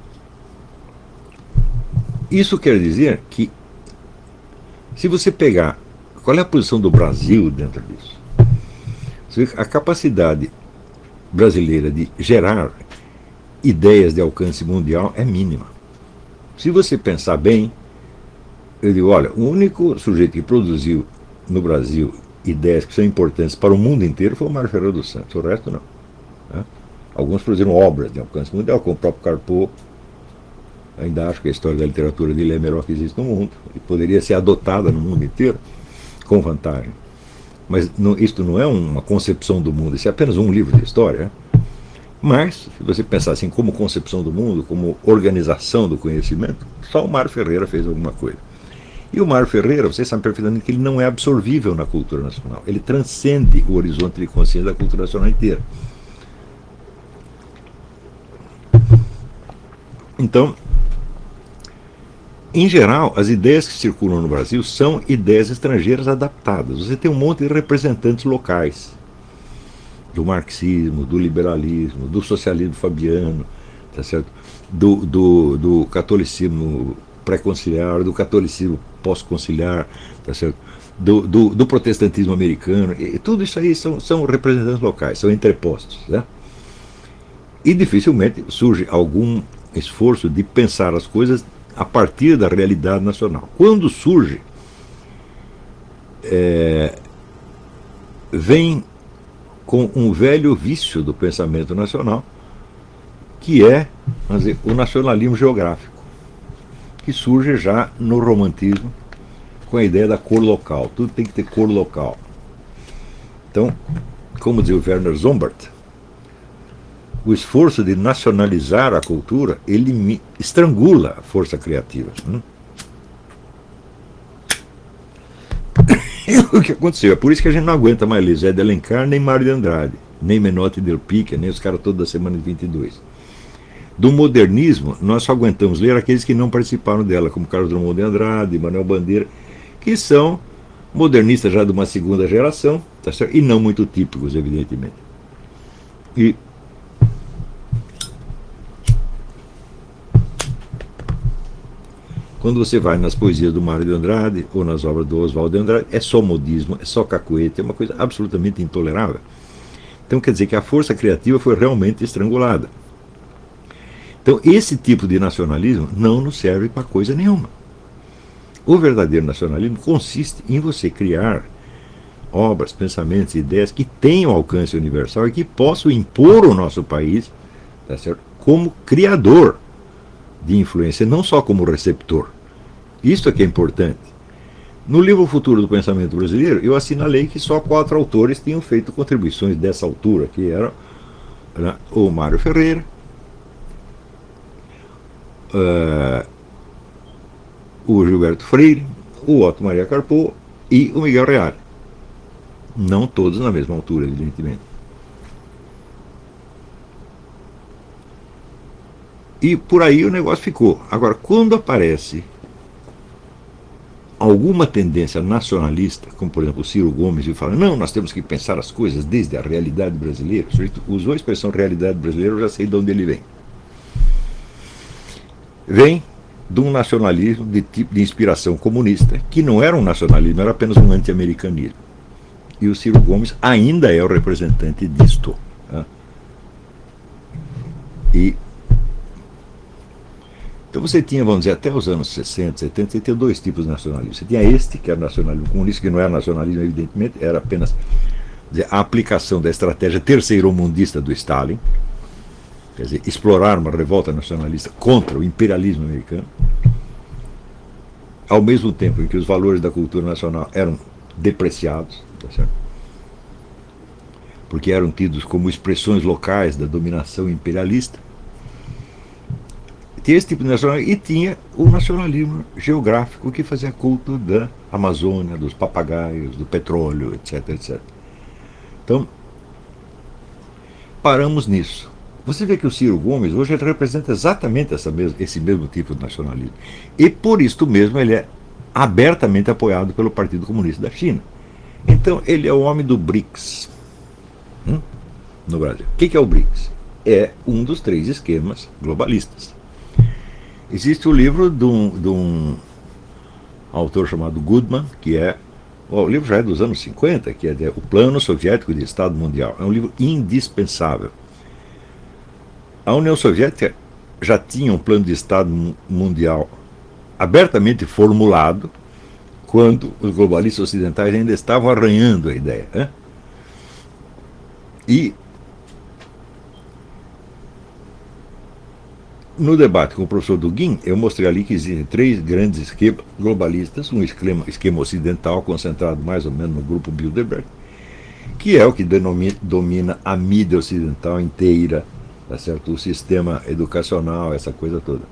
isso quer dizer que, se você pegar qual é a posição do Brasil dentro disso, você vê a capacidade brasileira de gerar ideias de alcance mundial é mínima. Se você pensar bem, eu digo, olha, o único sujeito que produziu no Brasil ideias que são importantes para o mundo inteiro foi o Mário Ferreira dos Santos, o resto não. Né? Alguns produziram obras de alcance mundial, como o próprio Carpo. Ainda acho que a história da literatura dele é a melhor que existe no mundo, e poderia ser adotada no mundo inteiro, com vantagem. Mas não, isto não é uma concepção do mundo, isso é apenas um livro de história. Né? Mas, se você pensar assim, como concepção do mundo, como organização do conhecimento, só o Mário Ferreira fez alguma coisa. E o Mário Ferreira, vocês sabem perfeitamente que ele não é absorvível na cultura nacional. Ele transcende o horizonte de consciência da cultura nacional inteira. Então, em geral, as ideias que circulam no Brasil são ideias estrangeiras adaptadas. Você tem um monte de representantes locais do marxismo, do liberalismo, do socialismo fabiano, tá certo? do, do, do catolicismo pré-conciliar, do catolicismo pós-conciliar, tá certo? do, do, do protestantismo americano. E tudo isso aí são, são representantes locais, são entrepostos. Né? E dificilmente surge algum esforço de pensar as coisas a partir da realidade nacional. Quando surge, é, vem com um velho vício do pensamento nacional, que é, vamos dizer, o nacionalismo geográfico, que surge já no romantismo, com a ideia da cor local. Tudo tem que ter cor local. Então, como dizia o Werner Sombart, o esforço de nacionalizar a cultura, ele estrangula a força criativa. Hum? o que aconteceu. É por isso que a gente não aguenta mais ler Zé de Alencar, nem Mário de Andrade, nem Menotti del Pica, nem os caras todos da Semana de vinte e dois. Do modernismo, nós só aguentamos ler aqueles que não participaram dela, como Carlos Drummond de Andrade, Manuel Bandeira, que são modernistas já de uma segunda geração, tá certo? E não muito típicos, evidentemente. E quando você vai nas poesias do Mário de Andrade ou nas obras do Oswaldo de Andrade, é só modismo, é só cacuete, é uma coisa absolutamente intolerável. Então quer dizer que a força criativa foi realmente estrangulada. Então esse tipo de nacionalismo não nos serve para coisa nenhuma. O verdadeiro nacionalismo consiste em você criar obras, pensamentos, ideias que tenham alcance universal e que possam impor o nosso país, tá certo, como criador de influência, não só como receptor. Isso é que é importante. No livro Futuro do Pensamento Brasileiro, eu assinalei que só quatro autores tinham feito contribuições dessa altura, que eram, né, o Mário Ferreira, uh, o Gilberto Freire, o Otto Maria Carpo e o Miguel Reale. Não todos na mesma altura, evidentemente. E por aí o negócio ficou. Agora, quando aparece alguma tendência nacionalista, como por exemplo o Ciro Gomes, e fala, não, nós temos que pensar as coisas desde a realidade brasileira, o sujeito usou a expressão realidade brasileira, eu já sei de onde ele vem. Vem de um nacionalismo de tipo de inspiração comunista, que não era um nacionalismo, era apenas um anti-americanismo. E o Ciro Gomes ainda é o representante disto. Tá? E então você tinha, vamos dizer, até os anos sessenta, setenta, você tinha dois tipos de nacionalismo. Você tinha este, que era nacionalismo comunista, que não era nacionalismo, evidentemente, era apenas dizer, a aplicação da estratégia terceiromundista do Stalin, quer dizer, explorar uma revolta nacionalista contra o imperialismo americano, ao mesmo tempo em que os valores da cultura nacional eram depreciados, tá certo? Porque eram tidos como expressões locais da dominação imperialista. Tinha esse tipo de nacionalismo e tinha o nacionalismo geográfico que fazia culto da Amazônia, dos papagaios, do petróleo, etc, etcétera. Então, paramos nisso. Você vê que o Ciro Gomes hoje ele representa exatamente essa mesma, esse mesmo tipo de nacionalismo. E por isso mesmo ele é abertamente apoiado pelo Partido Comunista da China. Então ele é o homem do BRICS hum? no Brasil. O que é o BRICS? É um dos três esquemas globalistas. Existe o livro de um, de um autor chamado Goodman, que é, o livro já é dos anos cinquenta, que é de, O Plano Soviético de Estado Mundial. É um livro indispensável. A União Soviética já tinha um plano de Estado mundial abertamente formulado quando os globalistas ocidentais ainda estavam arranhando a ideia. Né? E no debate com o professor Dugin, eu mostrei ali que existem três grandes esquemas globalistas, um esquema, esquema ocidental concentrado mais ou menos no grupo Bilderberg, que é o que denomina, domina a mídia ocidental inteira, tá certo? O sistema educacional, essa coisa toda.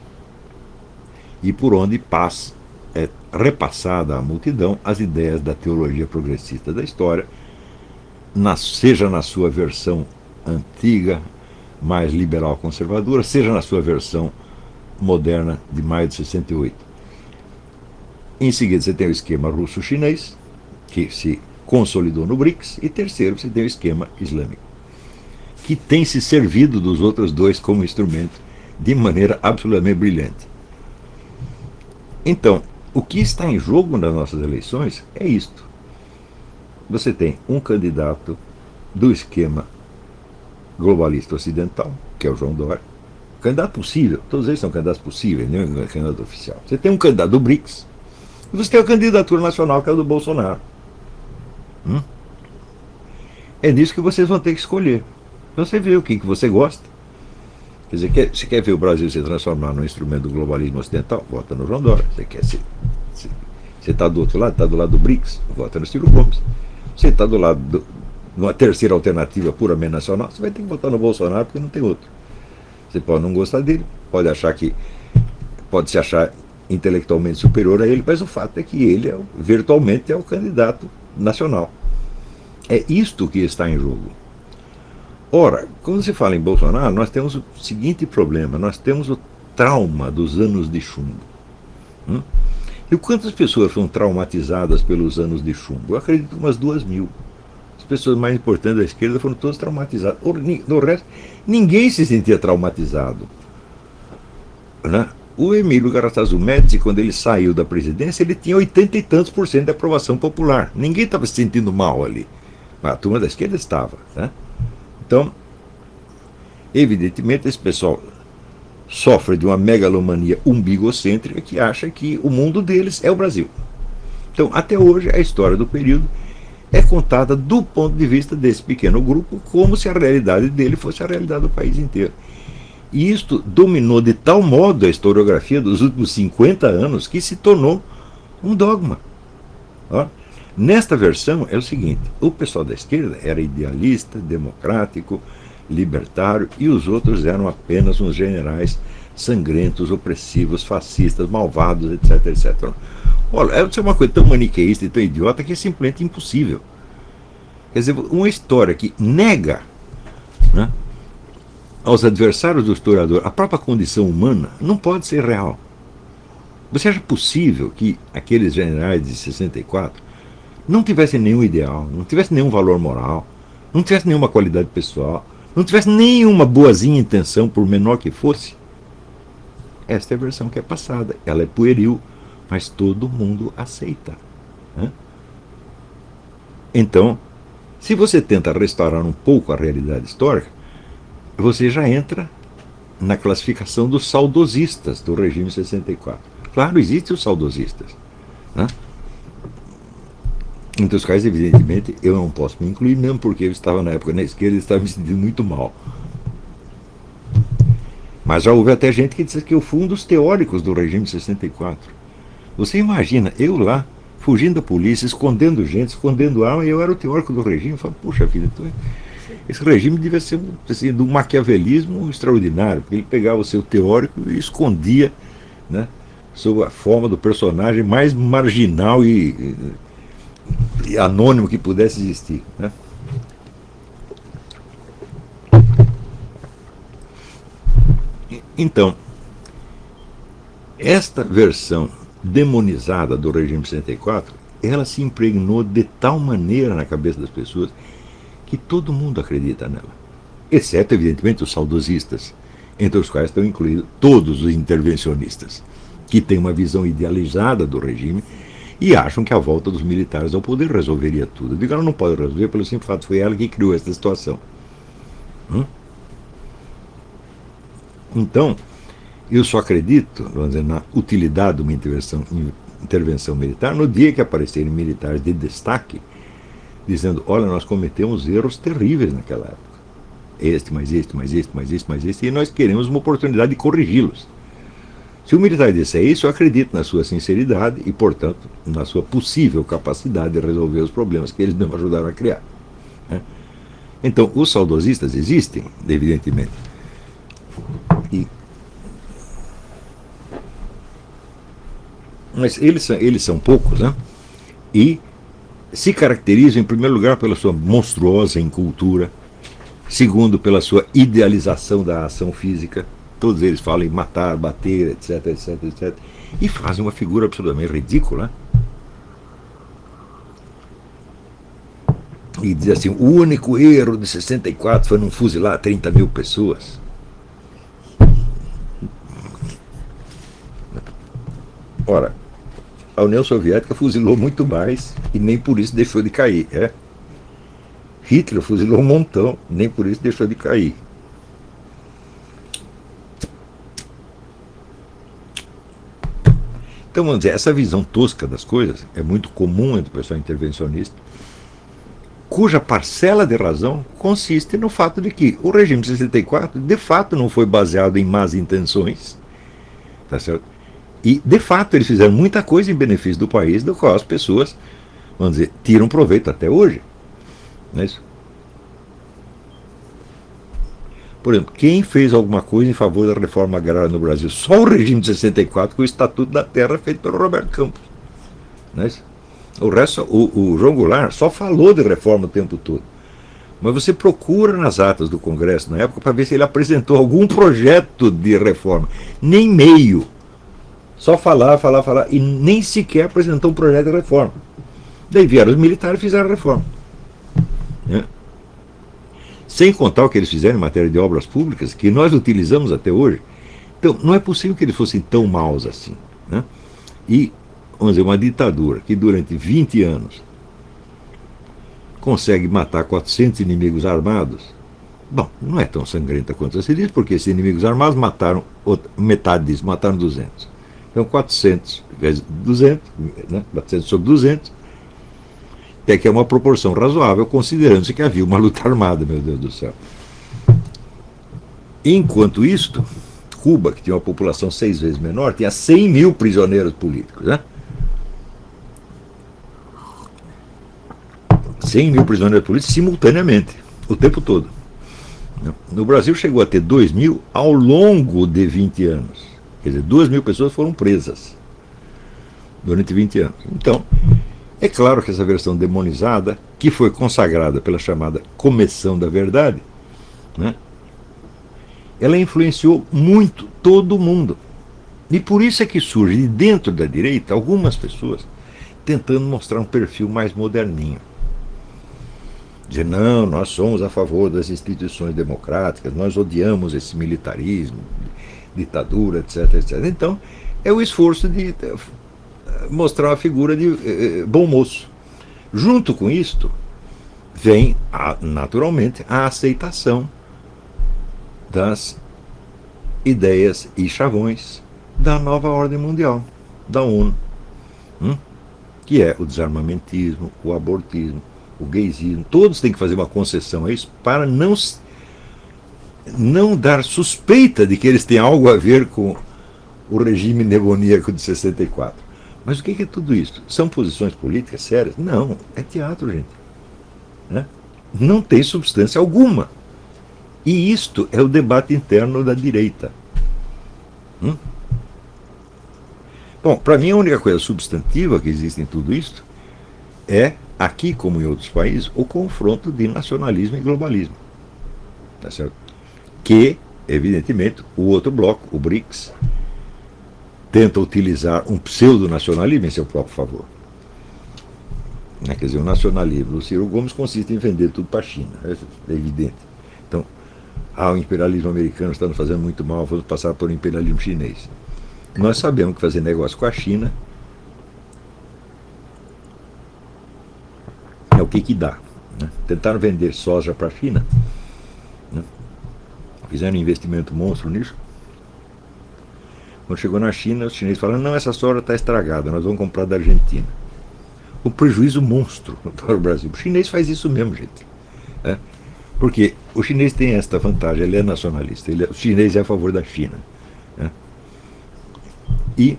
E por onde passa, é repassada à multidão as ideias da teologia progressista da história, na, seja na sua versão antiga, mais liberal conservadora, seja na sua versão moderna de maio de sessenta e oito. Em seguida você tem o esquema russo-chinês, que se consolidou no BRICS, e terceiro você tem o esquema islâmico, que tem se servido dos outros dois como instrumento de maneira absolutamente brilhante. Então, o que está em jogo nas nossas eleições é isto. Você tem um candidato do esquema globalista ocidental, que é o João Dória, candidato possível, todos eles são candidatos possíveis, não é candidato oficial. Você tem um candidato do BRICS, e você tem a candidatura nacional, que é a do Bolsonaro. Hum? É nisso que vocês vão ter que escolher. Você vê o que, que você gosta. Quer dizer, quer, você quer ver o Brasil se transformar num instrumento do globalismo ocidental? Vota no João Dória. Você quer se, se, você está do outro lado, está do lado do BRICS? Vota no Ciro Gomes. Você está do lado do, numa terceira alternativa puramente nacional, você vai ter que votar no Bolsonaro, porque não tem outro. Você pode não gostar dele, pode achar que pode se achar intelectualmente superior a ele, mas o fato é que ele é, virtualmente é o candidato nacional. É isto que está em jogo. Ora, quando se fala em Bolsonaro, nós temos o seguinte problema: nós temos o trauma dos anos de chumbo. Hum? E quantas pessoas foram traumatizadas pelos anos de chumbo? Eu acredito umas duas mil. As pessoas mais importantes da esquerda foram todas traumatizadas. No resto, ninguém se sentia traumatizado. Né? O Emílio Garastazu Médici, quando ele saiu da presidência, ele tinha oitenta e tantos por cento de aprovação popular. Ninguém estava se sentindo mal ali. A turma da esquerda estava. Né? Então, evidentemente, esse pessoal sofre de uma megalomania umbigocêntrica que acha que o mundo deles é o Brasil. Então, até hoje, a história do período é contada do ponto de vista desse pequeno grupo, como se a realidade dele fosse a realidade do país inteiro. E isto dominou de tal modo a historiografia dos últimos cinquenta anos que se tornou um dogma. Ó, nesta versão é o seguinte: o pessoal da esquerda era idealista, democrático, libertário, e os outros eram apenas uns generais sangrentos, opressivos, fascistas, malvados, etc, etcétera. Olha, isso é uma coisa tão maniqueísta e tão idiota que é simplesmente impossível. Quer dizer, uma história que nega, né, aos adversários do historiador a própria condição humana não pode ser real. Você acha possível que aqueles generais de sessenta e quatro não tivessem nenhum ideal, não tivessem nenhum valor moral, não tivessem nenhuma qualidade pessoal, não tivesse nenhuma boazinha intenção, por menor que fosse? Esta é a versão que é passada. Ela é pueril, mas todo mundo aceita. Né? Então, se você tenta restaurar um pouco a realidade histórica, você já entra na classificação dos saudosistas do regime sessenta e quatro. Claro, existem os saudosistas. Né? Entre os quais, evidentemente, eu não posso me incluir, mesmo porque eu estava na época na esquerda e estava me sentindo muito mal. Mas já houve até gente que disse que eu fui um dos teóricos do regime sessenta e quatro. Você imagina, eu lá, fugindo da polícia, escondendo gente, escondendo arma, e eu era o teórico do regime. Eu falo, puxa vida, então, esse regime devia ser assim, de um maquiavelismo extraordinário, porque ele pegava o seu teórico e escondia, né, sob a forma do personagem mais marginal e, e, e anônimo que pudesse existir. Né? Então, esta versão demonizada do regime sessenta e quatro, ela se impregnou de tal maneira na cabeça das pessoas que todo mundo acredita nela, exceto, evidentemente, os saudosistas, entre os quais estão incluídos todos os intervencionistas, que têm uma visão idealizada do regime e acham que a volta dos militares ao poder resolveria tudo. Eu digo, ela não pode resolver pelo simples fato, foi ela que criou essa situação. Hum? Então, eu só acredito, vamos dizer, na utilidade de uma intervenção, intervenção militar no dia que aparecerem militares de destaque, dizendo, olha, nós cometemos erros terríveis naquela época. Este, mais este, mais este, mais este, mais este, e nós queremos uma oportunidade de corrigi-los. Se o militar disser isso, eu acredito na sua sinceridade e, portanto, na sua possível capacidade de resolver os problemas que eles não ajudaram a criar. Né? Então, os saudosistas existem, evidentemente. E, mas eles são, eles são poucos, né? E se caracterizam, em primeiro lugar, pela sua monstruosa incultura, segundo, pela sua idealização da ação física. Todos eles falam em matar, bater, etc, etc, etcétera. E fazem uma figura absolutamente ridícula. E diz assim, o único erro de sessenta e quatro foi não fuzilar trinta mil pessoas. Ora, a União Soviética fuzilou muito mais e nem por isso deixou de cair. É? Hitler fuzilou um montão, nem por isso deixou de cair. Então, vamos dizer, essa visão tosca das coisas é muito comum entre o pessoal intervencionista, cuja parcela de razão consiste no fato de que o regime de sessenta e quatro, de fato, não foi baseado em más intenções, tá certo? E, de fato, eles fizeram muita coisa em benefício do país, do qual as pessoas, vamos dizer, tiram proveito até hoje. Não é isso? Por exemplo, quem fez alguma coisa em favor da reforma agrária no Brasil? Só o regime de sessenta e quatro, com o Estatuto da Terra feito pelo Roberto Campos. Não é isso? O resto, o, o João Goulart só falou de reforma o tempo todo. Mas você procura nas atas do Congresso na época para ver se ele apresentou algum projeto de reforma. Nem meio. Só falar, falar, falar. E nem sequer apresentou um projeto de reforma. Daí vieram os militares e fizeram a reforma. Né? Sem contar o que eles fizeram em matéria de obras públicas, que nós utilizamos até hoje. Então, não é possível que eles fossem tão maus assim. Né? E, vamos dizer, uma ditadura que durante vinte anos consegue matar quatrocentos inimigos armados, bom, não é tão sangrenta quanto se diz, porque esses inimigos armados mataram, outra, metade disso, mataram duzentos. Então, quatrocentos vezes duzentos, né? quatrocentos sobre duzentos, até que é uma proporção razoável, considerando-se que havia uma luta armada, meu Deus do céu. Enquanto isto, Cuba, que tinha uma população seis vezes menor, tinha cem mil prisioneiros políticos, né? cem mil prisioneiros políticos simultaneamente, o tempo todo. No Brasil chegou a ter dois mil ao longo de vinte anos. Quer dizer, duas mil pessoas foram presas durante vinte anos. Então, é claro que essa versão demonizada, que foi consagrada pela chamada Comissão da Verdade, né, ela influenciou muito todo mundo. E por isso é que surge de dentro da direita algumas pessoas tentando mostrar um perfil mais moderninho. Dizer, não, nós somos a favor das instituições democráticas, nós odiamos esse militarismo, ditadura, etc, etcétera. Então, é o esforço de mostrar uma figura de eh, bom moço. Junto com isto, vem, a, naturalmente, a aceitação das ideias e chavões da nova ordem mundial, da ONU, hum? que é o desarmamentismo, o abortismo, o gaysismo. Todos têm que fazer uma concessão a isso para não, não dar suspeita de que eles têm algo a ver com o regime demoníaco de sessenta e quatro. Mas o que é tudo isso? São posições políticas sérias? Não, é teatro, gente. Né? Não tem substância alguma. E isto é o debate interno da direita. Hum? Bom, para mim a única coisa substantiva que existe em tudo isto é, aqui como em outros países, o confronto de nacionalismo e globalismo. Tá certo? Que, evidentemente, o outro bloco, o BRICS, tenta utilizar um pseudo-nacionalismo em seu próprio favor. Né? Quer dizer, o nacionalismo do Ciro Gomes consiste em vender tudo para a China. É evidente. Então, ah, o imperialismo americano está nos fazendo muito mal, vamos passar por um imperialismo chinês. Nós sabemos que fazer negócio com a China é o que que dá. Né? Tentaram vender soja para a China, né? Fizeram um investimento monstro nisso. Quando chegou na China, os chineses falaram, não, essa soja está estragada, nós vamos comprar da Argentina. Um prejuízo monstro para o Brasil. O chinês faz isso mesmo, gente. Né? Porque o chinês tem esta vantagem, ele é nacionalista, ele é, o chinês é a favor da China. Né? E,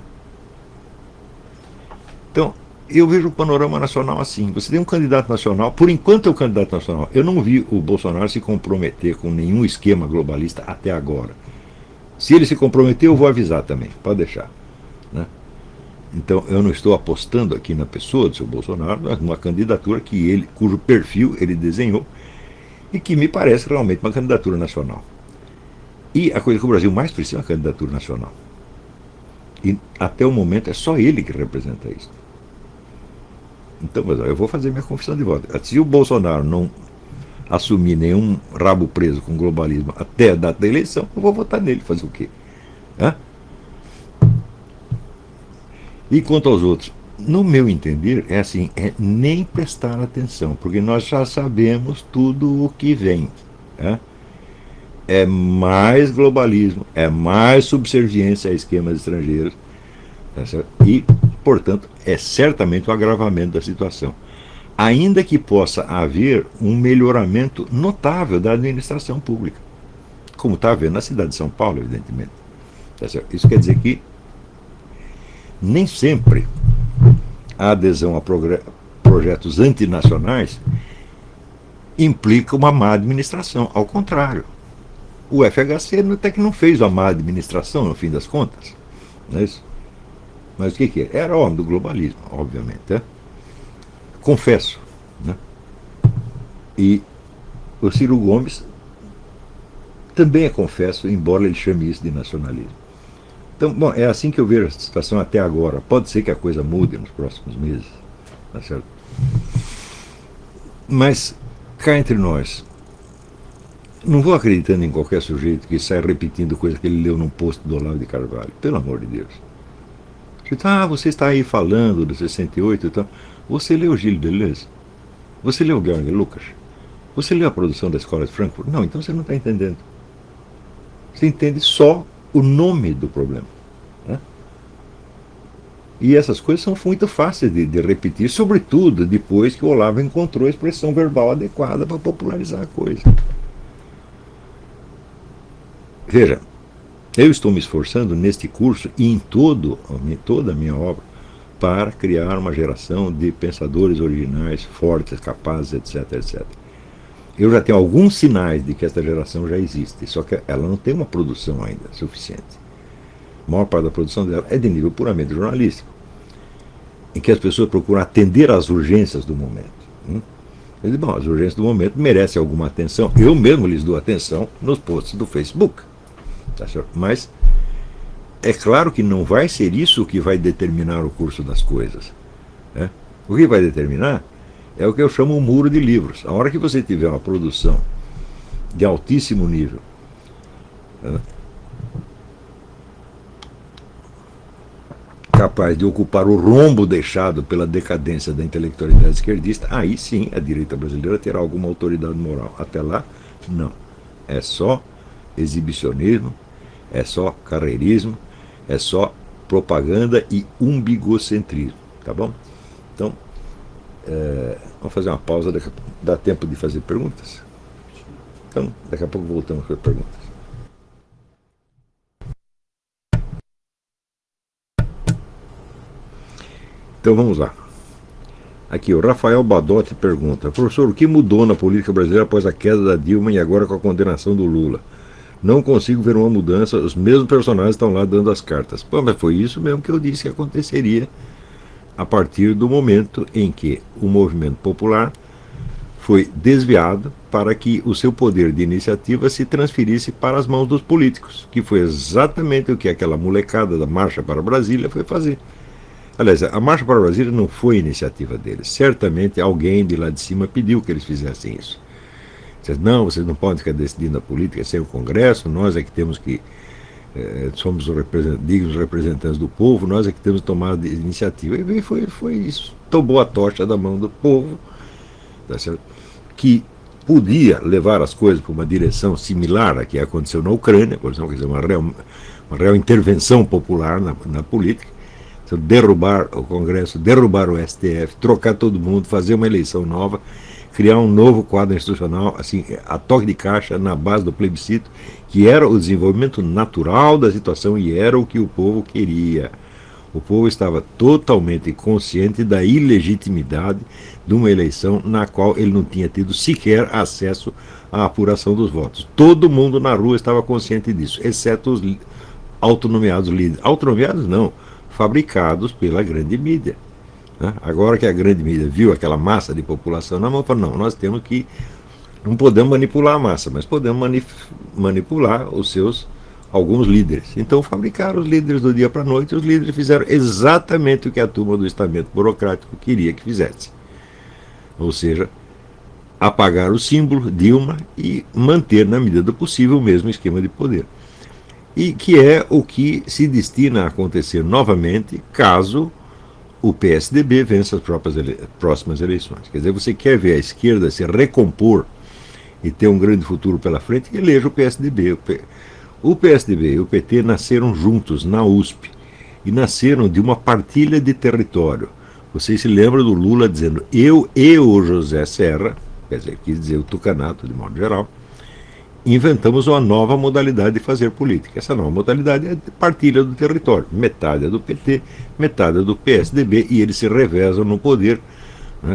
então, eu vejo o panorama nacional assim. Você tem um candidato nacional, por enquanto é o candidato nacional. Eu não vi o Bolsonaro se comprometer com nenhum esquema globalista até agora. Se ele se comprometer, eu vou avisar também, pode deixar. Né? Então, eu não estou apostando aqui na pessoa do seu Bolsonaro, mas numa candidatura que ele, cujo perfil ele desenhou e que me parece realmente uma candidatura nacional. E a coisa que o Brasil mais precisa é uma candidatura nacional. E até o momento é só ele que representa isso. Então, mas, eu vou fazer minha confissão de voto. Se o Bolsonaro não assumir nenhum rabo preso com globalismo até a data da eleição, eu vou votar nele. Fazer o quê? Hã? E quanto aos outros, no meu entender, é assim, é nem prestar atenção, porque nós já sabemos tudo o que vem. Hã? É mais globalismo, é mais subserviência a esquemas estrangeiros, tá certo? E, portanto, é certamente o agravamento da situação. Ainda que possa haver um melhoramento notável da administração pública, como está havendo na cidade de São Paulo, evidentemente. Tá certo? Isso quer dizer que nem sempre a adesão a projetos antinacionais implica uma má administração, ao contrário. O F H C até que não fez uma má administração, no fim das contas. Não é isso? Mas o que, que é? Era homem do globalismo, obviamente. Né? Confesso. Né? E o Ciro Gomes também é confesso, embora ele chame isso de nacionalismo. Então, bom, é assim que eu vejo a situação até agora. Pode ser que a coisa mude nos próximos meses. Tá certo? Mas, cá entre nós, não vou acreditando em qualquer sujeito que sai repetindo coisa que ele leu num post do Olavo de Carvalho. Pelo amor de Deus. Ah, você está aí falando do sessenta e oito e tal. Você leu Gilles Deleuze? Você leu Georg Lucas? Você leu a produção da Escola de Frankfurt? Não, então você não está entendendo. Você entende só o nome do problema. Né? E essas coisas são muito fáceis de, de repetir, sobretudo depois que o Olavo encontrou a expressão verbal adequada para popularizar a coisa. Veja, eu estou me esforçando neste curso e em todo, em toda a minha obra para criar uma geração de pensadores originais, fortes, capazes, etc, etcétera. Eu já tenho alguns sinais de que esta geração já existe, só que ela não tem uma produção ainda suficiente. A maior parte da produção dela é de nível puramente jornalístico, em que as pessoas procuram atender às urgências do momento. Hum? Eu digo, bom, as urgências do momento merecem alguma atenção. Eu mesmo lhes dou atenção nos posts do Facebook. Tá certo? Mas é claro que não vai ser isso que vai determinar o curso das coisas. Né? O que vai determinar é o que eu chamo o muro de livros. A hora que você tiver uma produção de altíssimo nível, né, capaz de ocupar o rombo deixado pela decadência da intelectualidade esquerdista, aí sim a direita brasileira terá alguma autoridade moral. Até lá, não. É só exibicionismo, é só carreirismo, é só propaganda e umbigocentrismo. Tá bom? Então, é, vamos fazer uma pausa, daqui a pouco dá tempo de fazer perguntas? Então, daqui a pouco voltamos com as perguntas. Então vamos lá. Aqui, o Rafael Badotti pergunta: professor, o que mudou na política brasileira após a queda da Dilma e agora com a condenação do Lula? Não consigo ver uma mudança, os mesmos personagens estão lá dando as cartas. Pô, mas foi isso mesmo que eu disse que aconteceria a partir do momento em que o movimento popular foi desviado para que o seu poder de iniciativa se transferisse para as mãos dos políticos, que foi exatamente o que aquela molecada da Marcha para Brasília foi fazer. Aliás, a Marcha para Brasília não foi iniciativa deles. Certamente alguém de lá de cima pediu que eles fizessem isso. Diz, não, vocês não podem ficar decidindo a política sem o Congresso, nós é que temos que, eh, somos os representantes, dignos representantes do povo, nós é que temos que tomar a iniciativa. E foi, foi isso, tomou a tocha da mão do povo, tá certo? Que podia levar as coisas para uma direção similar à que aconteceu na Ucrânia, por exemplo, quer dizer, uma, real, uma real intervenção popular na, na política, então, derrubar o Congresso, derrubar o S T F, trocar todo mundo, fazer uma eleição nova, criar um novo quadro institucional, assim, a toque de caixa na base do plebiscito, que era o desenvolvimento natural da situação e era o que o povo queria. O povo estava totalmente consciente da ilegitimidade de uma eleição na qual ele não tinha tido sequer acesso à apuração dos votos. Todo mundo na rua estava consciente disso, exceto os autonomeados líderes. Autonomeados não, fabricados pela grande mídia. Né? Agora que a grande mídia viu aquela massa de população na mão, falou, não, nós temos que, não podemos manipular a massa, mas podemos mani manipular os seus, alguns líderes. Então fabricaram os líderes do dia para a noite, e os líderes fizeram exatamente o que a turma do estamento burocrático queria que fizesse. Ou seja, apagar o símbolo, Dilma, e manter na medida do possível o mesmo esquema de poder. E que é o que se destina a acontecer novamente caso o P S D B vença as próprias ele próximas eleições. Quer dizer, você quer ver a esquerda se recompor e ter um grande futuro pela frente, eleja o P S D B. O, P... o P S D B e o P T nasceram juntos na U S P e nasceram de uma partilha de território. Vocês se lembram do Lula dizendo, eu e o José Serra, quer dizer, quis dizer o tucanato de modo geral, inventamos uma nova modalidade de fazer política. Essa nova modalidade é de partilha do território. Metade é do P T, metade é do P S D B, e eles se revezam no poder, né,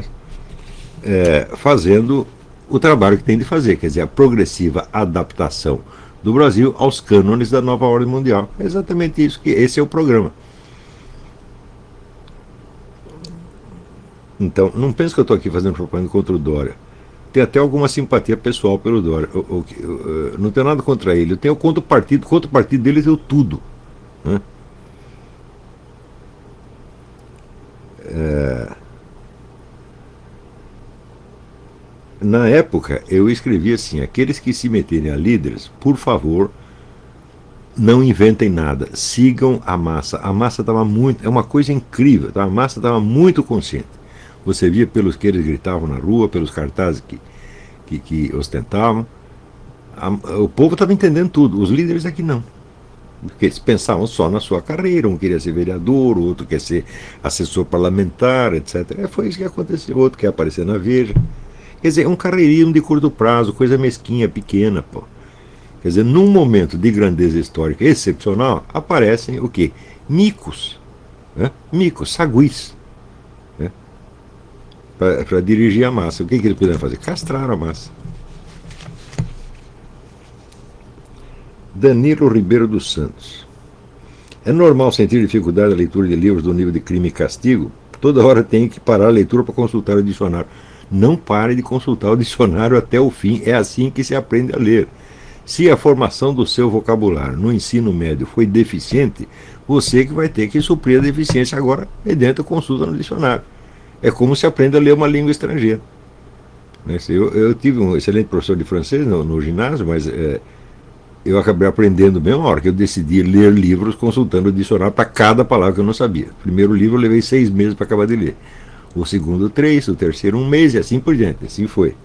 é, fazendo o trabalho que tem de fazer, quer dizer, a progressiva adaptação do Brasil aos cânones da nova ordem mundial. É exatamente isso, que esse é o programa. Então, não pense que eu estou aqui fazendo propaganda contra o Dória. Tenho até alguma simpatia pessoal pelo Dória. Eu, eu, eu, não tenho nada contra ele. Eu tenho contra o partido, contra o partido dele eu tenho tudo. Né? É... Na época, eu escrevi assim: aqueles que se meterem a líderes, por favor, não inventem nada, sigam a massa. A massa estava muito, é uma coisa incrível, tá? A massa estava muito consciente. Você via pelos que eles gritavam na rua, pelos cartazes que, que, que ostentavam. A, o povo estava entendendo tudo, os líderes aqui não. Porque eles pensavam só na sua carreira, um queria ser vereador, o outro quer ser assessor parlamentar, etcétera. É, foi isso que aconteceu, o outro quer aparecer na Veja. Quer dizer, um carreirismo de curto prazo, coisa mesquinha, pequena, pô. Quer dizer, num momento de grandeza histórica excepcional, aparecem o quê? Micos, né? Micos, saguis, né? Para dirigir a massa. O que, que eles puderam fazer? Castrar a massa. Danilo Ribeiro dos Santos. É normal sentir dificuldade na leitura de livros do nível de Crime e Castigo? Toda hora tem que parar a leitura para consultar o dicionário. Não pare de consultar o dicionário até o fim. É assim que se aprende a ler. Se a formação do seu vocabulário no ensino médio foi deficiente, você que vai ter que suprir a deficiência agora mediante a consulta no dicionário. É como se aprende a ler uma língua estrangeira. Eu, eu tive um excelente professor de francês no, no ginásio, mas é, eu acabei aprendendo bem na hora que eu decidi ler livros consultando o dicionário para cada palavra que eu não sabia. O primeiro livro eu levei seis meses para acabar de ler. O segundo, três. O terceiro, um mês, e assim por diante. Assim foi.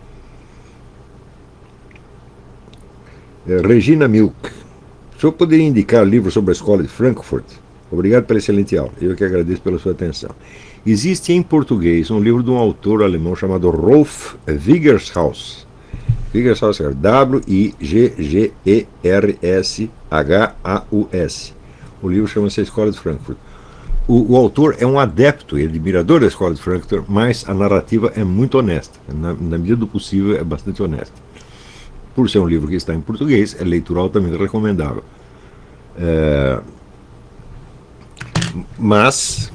É, Regina Milk. O senhor poderia indicar livros sobre a escola de Frankfurt? Obrigado pela excelente aula. Eu que agradeço pela sua atenção. Existe em português um livro de um autor alemão chamado Rolf Wiggershaus. Wiggershaus é W I G G E R S H A U S. O livro chama-se A Escola de Frankfurt. O, o autor é um adepto e admirador da Escola de Frankfurt, mas a narrativa é muito honesta. Na, na medida do possível, é bastante honesta. Por ser um livro que está em português, é leitura altamente recomendável. É, mas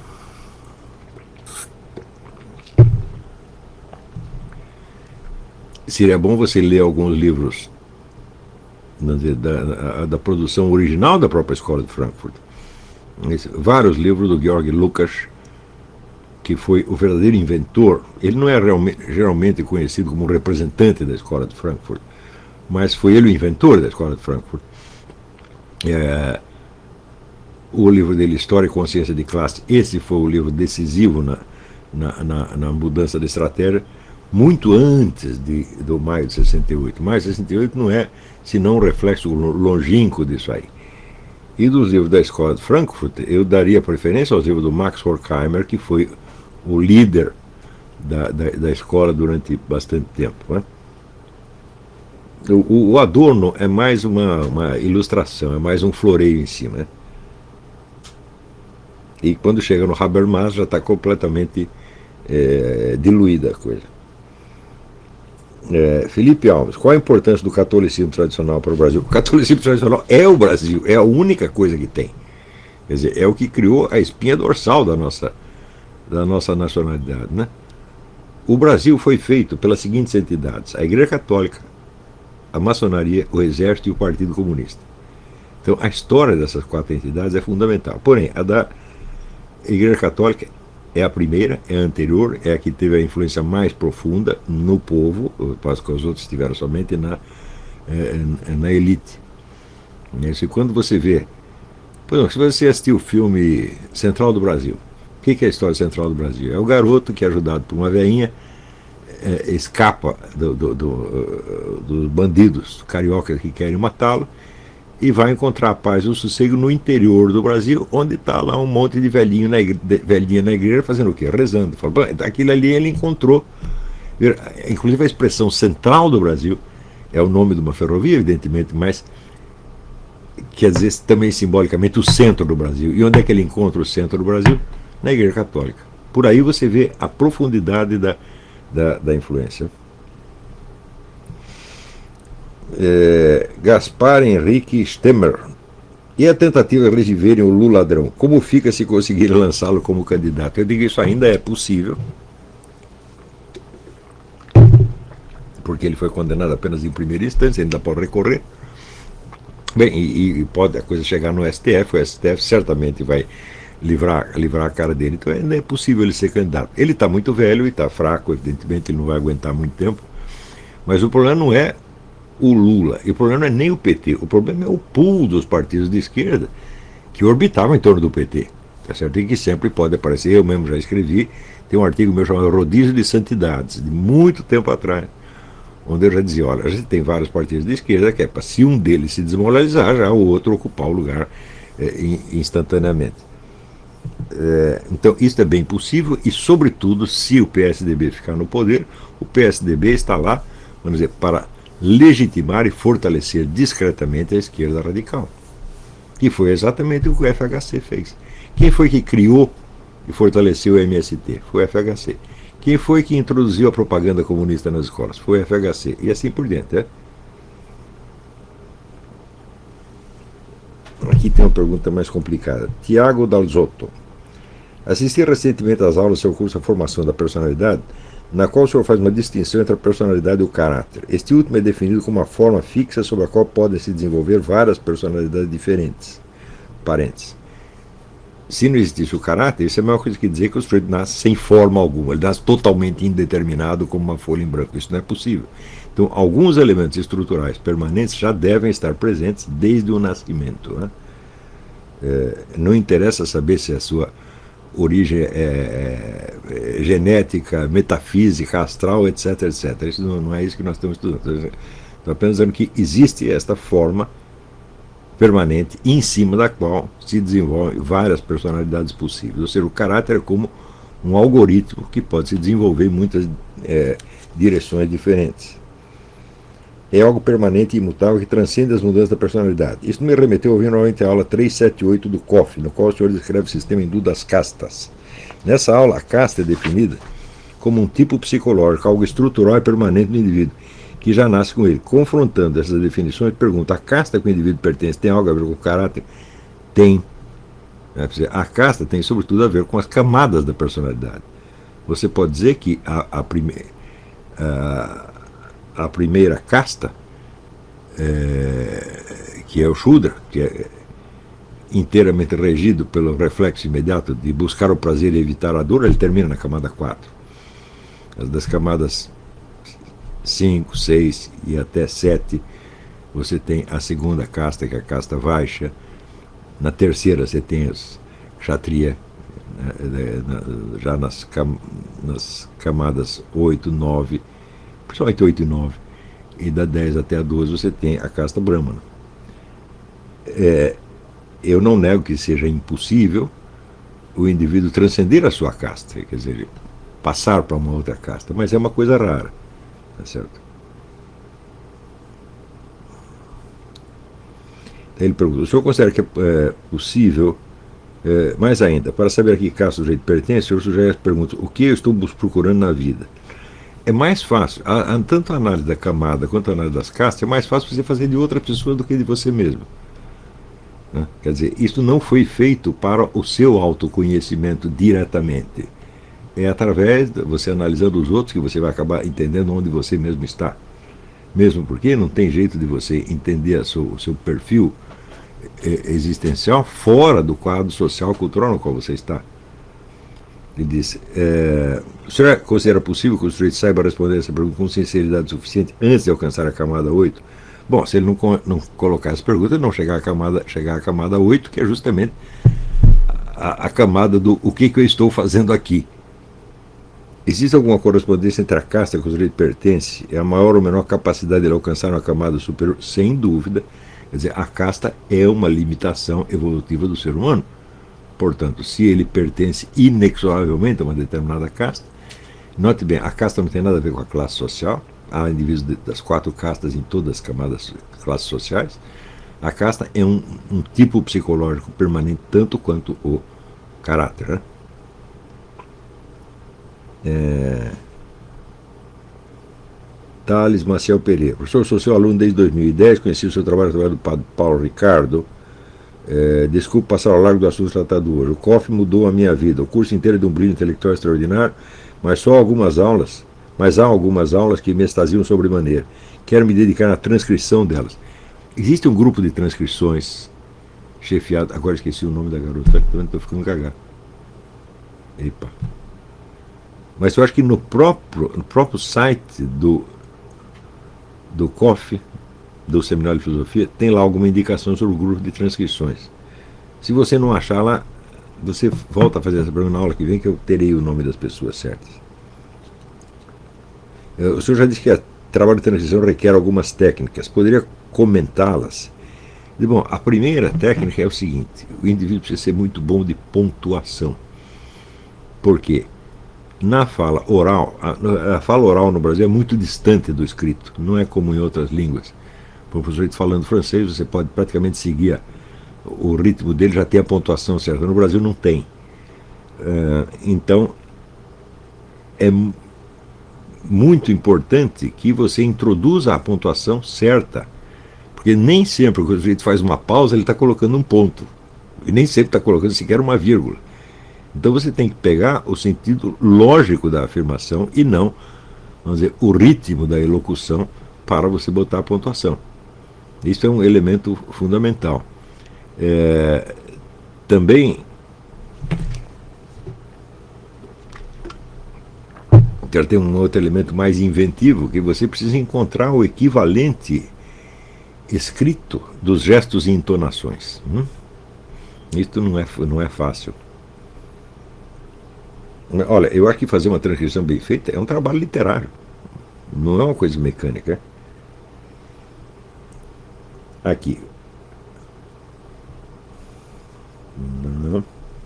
seria bom você ler alguns livros da, da, da produção original da própria Escola de Frankfurt. Esse, vários livros do Georg Lukács, que foi o verdadeiro inventor. Ele não é realmente, geralmente conhecido como representante da Escola de Frankfurt, mas foi ele o inventor da Escola de Frankfurt. É, o livro dele, História e Consciência de Classe, esse foi o livro decisivo na, na, na, na mudança de estratégia, muito antes de, do maio de sessenta e oito. Maio de sessenta e oito não é senão um reflexo longínquo disso aí. E dos livros da Escola de Frankfurt, eu daria preferência aos livros do Max Horkheimer, que foi o líder da, da, da escola durante bastante tempo. Né? O, o Adorno é mais uma, uma ilustração, é mais um floreio em cima. Né? E quando chega no Habermas já está completamente é, diluída a coisa. É, Felipe Alves, qual a importância do catolicismo tradicional para o Brasil? O catolicismo tradicional é o Brasil, é a única coisa que tem. Quer dizer, é o que criou a espinha dorsal da nossa, da nossa nacionalidade. Né? O Brasil foi feito pelas seguintes entidades: a Igreja Católica, a Maçonaria, o Exército e o Partido Comunista. Então a história dessas quatro entidades é fundamental. Porém, a da Igreja Católica é a primeira, é a anterior, é a que teve a influência mais profunda no povo, quase que os outros estiveram somente na, é, na elite. E quando você vê, por exemplo, se você assistiu o filme Central do Brasil, o que é a história Central do Brasil? É o garoto que é ajudado por uma velhinha, é, escapa do, do, do, dos bandidos cariocas que querem matá-lo, e vai encontrar a paz e o sossego no interior do Brasil, onde está lá um monte de velhinho na igreja, de, velhinha na igreja fazendo o quê? Rezando. Fala, aquilo ali ele encontrou. Inclusive a expressão Central do Brasil é o nome de uma ferrovia, evidentemente, mas quer dizer também simbolicamente o centro do Brasil. E onde é que ele encontra o centro do Brasil? Na Igreja Católica. Por aí você vê a profundidade da, da, da influência. É, Gaspar Henrique Stemmer. E a tentativa de reviverem o Lula ladrão? Como fica se conseguirem lançá-lo como candidato? Eu digo que isso ainda é possível, porque ele foi condenado apenas em primeira instância, ainda pode recorrer. Bem, e, e pode a coisa chegar no S T F, o S T F certamente vai livrar, livrar a cara dele, então ainda é possível ele ser candidato. Ele está muito velho e está fraco, evidentemente ele não vai aguentar muito tempo, mas o problema não é o Lula, e o problema não é nem o P T, o problema é o pool dos partidos de esquerda que orbitavam em torno do P T, tá certo? E que sempre pode aparecer, eu mesmo já escrevi, tem um artigo meu chamado Rodízio de Santidades, de muito tempo atrás, onde eu já dizia, olha, a gente tem vários partidos de esquerda que é para, se um deles se desmoralizar, já o outro ocupar o lugar é, instantaneamente. É, então isso é bem possível e, sobretudo, se o P S D B ficar no poder, o P S D B está lá, vamos dizer, para legitimar e fortalecer discretamente a esquerda radical, que foi exatamente o que o F H C fez. Quem foi que criou e fortaleceu o M S T? Foi o F H C. Quem foi que introduziu a propaganda comunista nas escolas? Foi o F H C. E assim por diante. É? Aqui tem uma pergunta mais complicada. Tiago Dalzotto. Assisti recentemente às aulas do seu curso de formação da personalidade, na qual o senhor faz uma distinção entre a personalidade e o caráter. Este último é definido como uma forma fixa sobre a qual podem se desenvolver várias personalidades diferentes. Parênteses. Se não existisse o caráter, isso é a mesma coisa que dizer que o sujeito nasce sem forma alguma, ele nasce totalmente indeterminado como uma folha em branco. Isso não é possível. Então, alguns elementos estruturais permanentes já devem estar presentes desde o nascimento. Né? É, não interessa saber se a sua origem é, é, genética, metafísica, astral, etc, etcétera. Isso não, não é isso que nós estamos estudando. Estou apenas dizendo que existe esta forma permanente em cima da qual se desenvolvem várias personalidades possíveis. Ou seja, o caráter é como um algoritmo que pode se desenvolver em muitas é, direções diferentes. É algo permanente e imutável que transcende as mudanças da personalidade. Isso me remeteu a ouvir novamente a aula trezentos e setenta e oito do C O F, no qual o senhor descreve o sistema hindu das castas. Nessa aula, a casta é definida como um tipo psicológico, algo estrutural e permanente no indivíduo, que já nasce com ele. Confrontando essas definições, pergunta: a casta que o indivíduo pertence tem algo a ver com o caráter? Tem. A casta tem sobretudo a ver com as camadas da personalidade. Você pode dizer que a, a, prime, a, a primeira casta, é, que é o Shudra, que é inteiramente regido pelo reflexo imediato de buscar o prazer e evitar a dor, ele termina na camada quatro. As das camadas cinco, seis e até sete, você tem a segunda casta, que é a casta Vaishya. Na terceira você tem os Kshatriya, já nas, cam nas camadas oito, nove, principalmente oito e nove, e da dez até a doze você tem a casta Brahmana. É, eu não nego que seja impossível o indivíduo transcender a sua casta, quer dizer, passar para uma outra casta, mas é uma coisa rara, tá certo? Ele pergunta: o senhor considera que é possível, é, mais ainda, para saber a que casta o sujeito pertence, o sujeito pergunta: o que eu estou procurando na vida? É mais fácil, a, a, tanto a análise da camada quanto a análise das castas, é mais fácil você fazer de outra pessoa do que de você mesmo. Né? Quer dizer, isso não foi feito para o seu autoconhecimento diretamente. É através de você analisando os outros que você vai acabar entendendo onde você mesmo está. Mesmo porque não tem jeito de você entender a seu, o seu perfil existencial fora do quadro social cultural no qual você está. Ele disse: é, o senhor considera possível que o sujeito saiba responder essa pergunta com sinceridade suficiente antes de alcançar a camada oito? Bom, se ele não, não colocar essa pergunta, ele não chegar à camada, chegar à camada oito, que é justamente a, a camada do o que, que eu estou fazendo aqui. Existe alguma correspondência entre a casta que o sujeito pertence e a maior ou menor capacidade de ele alcançar uma camada superior? Sem dúvida. Quer dizer, a casta é uma limitação evolutiva do ser humano. Portanto, se ele pertence inexoravelmente a uma determinada casta, note bem, a casta não tem nada a ver com a classe social. Há indivíduos das quatro castas em todas as camadas, classes sociais. A casta é um, um tipo psicológico permanente, tanto quanto o caráter. Né? É... Thales Maciel Pereira. Professor, sou seu aluno desde dois mil e dez, conheci o seu trabalho, o trabalho do padre Paulo Ricardo. É, desculpe passar ao largo do assunto tratado hoje. O C O F mudou a minha vida. O curso inteiro é de um brilho intelectual extraordinário, mas só algumas aulas, mas há algumas aulas que me extasiam sobremaneira. Quero me dedicar à transcrição delas. Existe um grupo de transcrições chefiado. Agora esqueci o nome da garota, estou ficando cagado. Epa. Mas eu acho que no próprio, no próprio site do, do C O F, do Seminário de Filosofia, tem lá alguma indicação sobre o grupo de transcrições. Se você não achar lá, você volta a fazer essa pergunta na aula que vem, que eu terei o nome das pessoas certas. O senhor já disse que o trabalho de transcrição requer algumas técnicas. Poderia comentá-las? Bom, a primeira técnica é o seguinte: o indivíduo precisa ser muito bom de pontuação. Por quê? Na fala oral, a, a fala oral no Brasil é muito distante do escrito, não é como em outras línguas. Por exemplo, falando francês, você pode praticamente seguir a, o ritmo dele, já tem a pontuação certa. No Brasil não tem. Uh, então, é muito importante que você introduza a pontuação certa, porque nem sempre quando o sujeito faz uma pausa, ele está colocando um ponto, e nem sempre está colocando sequer uma vírgula. Então você tem que pegar o sentido lógico da afirmação e não, vamos dizer, o ritmo da elocução para você botar a pontuação. Isso é um elemento fundamental. É, também quero ter um outro elemento mais inventivo, que você precisa encontrar o equivalente escrito dos gestos e entonações. Hum? Isso não é, não é fácil. Olha, eu acho que fazer uma transcrição bem feita é um trabalho literário, não é uma coisa mecânica. Aqui. Não.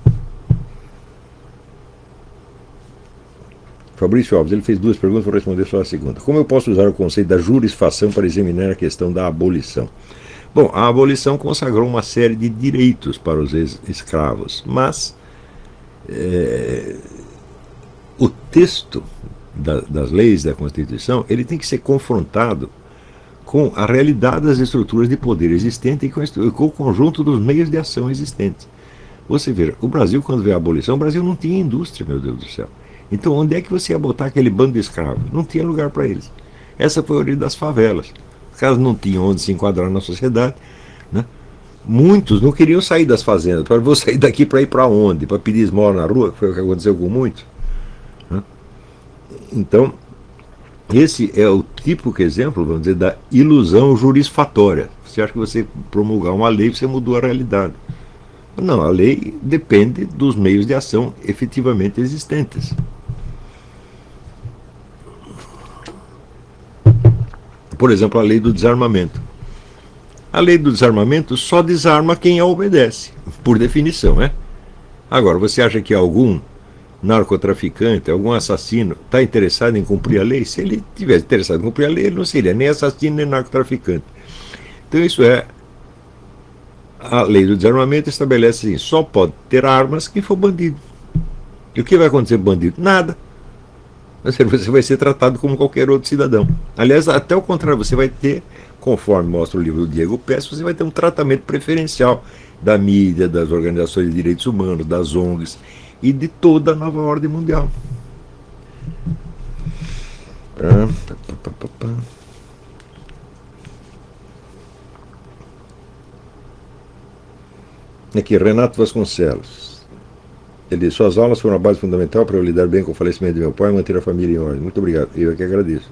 Fabrício Alves, ele fez duas perguntas, vou responder só a segunda. Como eu posso usar o conceito da jurisfação para examinar a questão da abolição? Bom, a abolição consagrou uma série de direitos para os escravos, mas é, o texto da, das leis da Constituição, ele tem que ser confrontado com a realidade das estruturas de poder existentes e com, com o conjunto dos meios de ação existentes. Você veja, o Brasil, quando veio a abolição, o Brasil não tinha indústria, meu Deus do céu. Então, onde é que você ia botar aquele bando de escravos? Não tinha lugar para eles. Essa foi a origem das favelas. Os caras não tinham onde se enquadrar na sociedade, né? Muitos não queriam sair das fazendas. Para vou sair daqui para ir para onde? Para pedir esmola na rua, que foi o que aconteceu com muitos. Né? Então, esse é o típico exemplo, vamos dizer, da ilusão jurisfatória. Você acha que você promulgar uma lei, você mudou a realidade. Não, a lei depende dos meios de ação efetivamente existentes. Por exemplo, a lei do desarmamento. A lei do desarmamento só desarma quem a obedece, por definição, né? Agora, você acha que algum narcotraficante, algum assassino, está interessado em cumprir a lei? Se ele tivesse interessado em cumprir a lei, ele não seria nem assassino nem narcotraficante. Então isso é, a lei do desarmamento estabelece assim, só pode ter armas quem for bandido. E o que vai acontecer com bandido? Nada. Você vai ser tratado como qualquer outro cidadão. Aliás, até o contrário, você vai ter, conforme mostra o livro do Diego Pes, você vai ter um tratamento preferencial da mídia, das organizações de direitos humanos, das O N Gs, e de toda a nova ordem mundial. Aqui, Renato Vasconcelos. Ele diz, suas aulas foram a base fundamental para eu lidar bem com o falecimento de meu pai e manter a família em ordem. Muito obrigado, eu é que agradeço.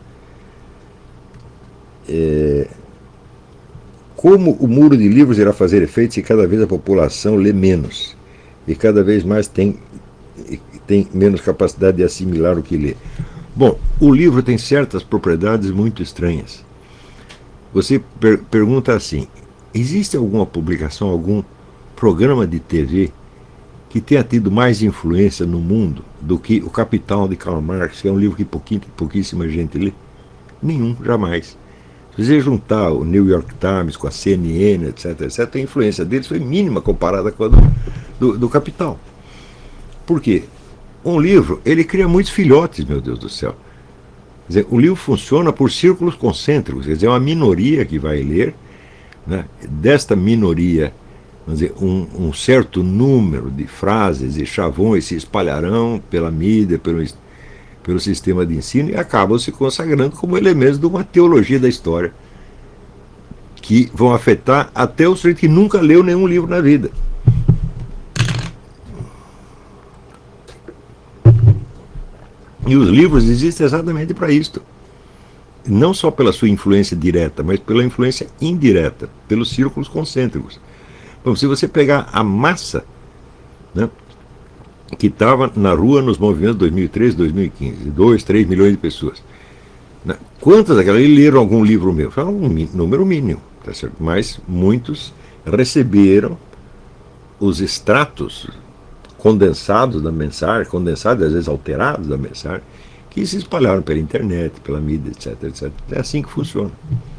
É... Como o muro de livros irá fazer efeito se cada vez a população lê menos e cada vez mais tem, tem menos capacidade de assimilar o que lê? Bom, o livro tem certas propriedades muito estranhas. Você per pergunta assim, existe alguma publicação, algum programa de T V que tenha tido mais influência no mundo do que O Capital de Karl Marx, que é um livro que pouquinho, pouquíssima gente lê? Nenhum, jamais. Se você juntar o New York Times com a C N N, etc, etc, a influência deles foi mínima comparada com a do, do, do Capital. Por quê? Um livro, ele cria muitos filhotes, meu Deus do céu. Quer dizer, o livro funciona por círculos concêntricos, quer dizer, é uma minoria que vai ler, né? Desta minoria, vamos dizer, um, um certo número de frases e chavões se espalharão pela mídia, pelo, pelo sistema de ensino e acabam se consagrando como elementos de uma teologia da história que vão afetar até o sujeito que nunca leu nenhum livro na vida. E os livros existem exatamente para isto. Não só pela sua influência direta, mas pela influência indireta, pelos círculos concêntricos. Bom, se você pegar a massa, né, que estava na rua nos movimentos de dois mil e treze, dois mil e quinze, dois, três milhões de pessoas, né, quantas daquelas leram algum livro meu? Foi um número mínimo, tá certo? Mas muitos receberam os extratos condensados da mensagem, condensados, às vezes alterados da mensagem, que se espalharam pela internet, pela mídia, etc, etcétera. É assim que funciona.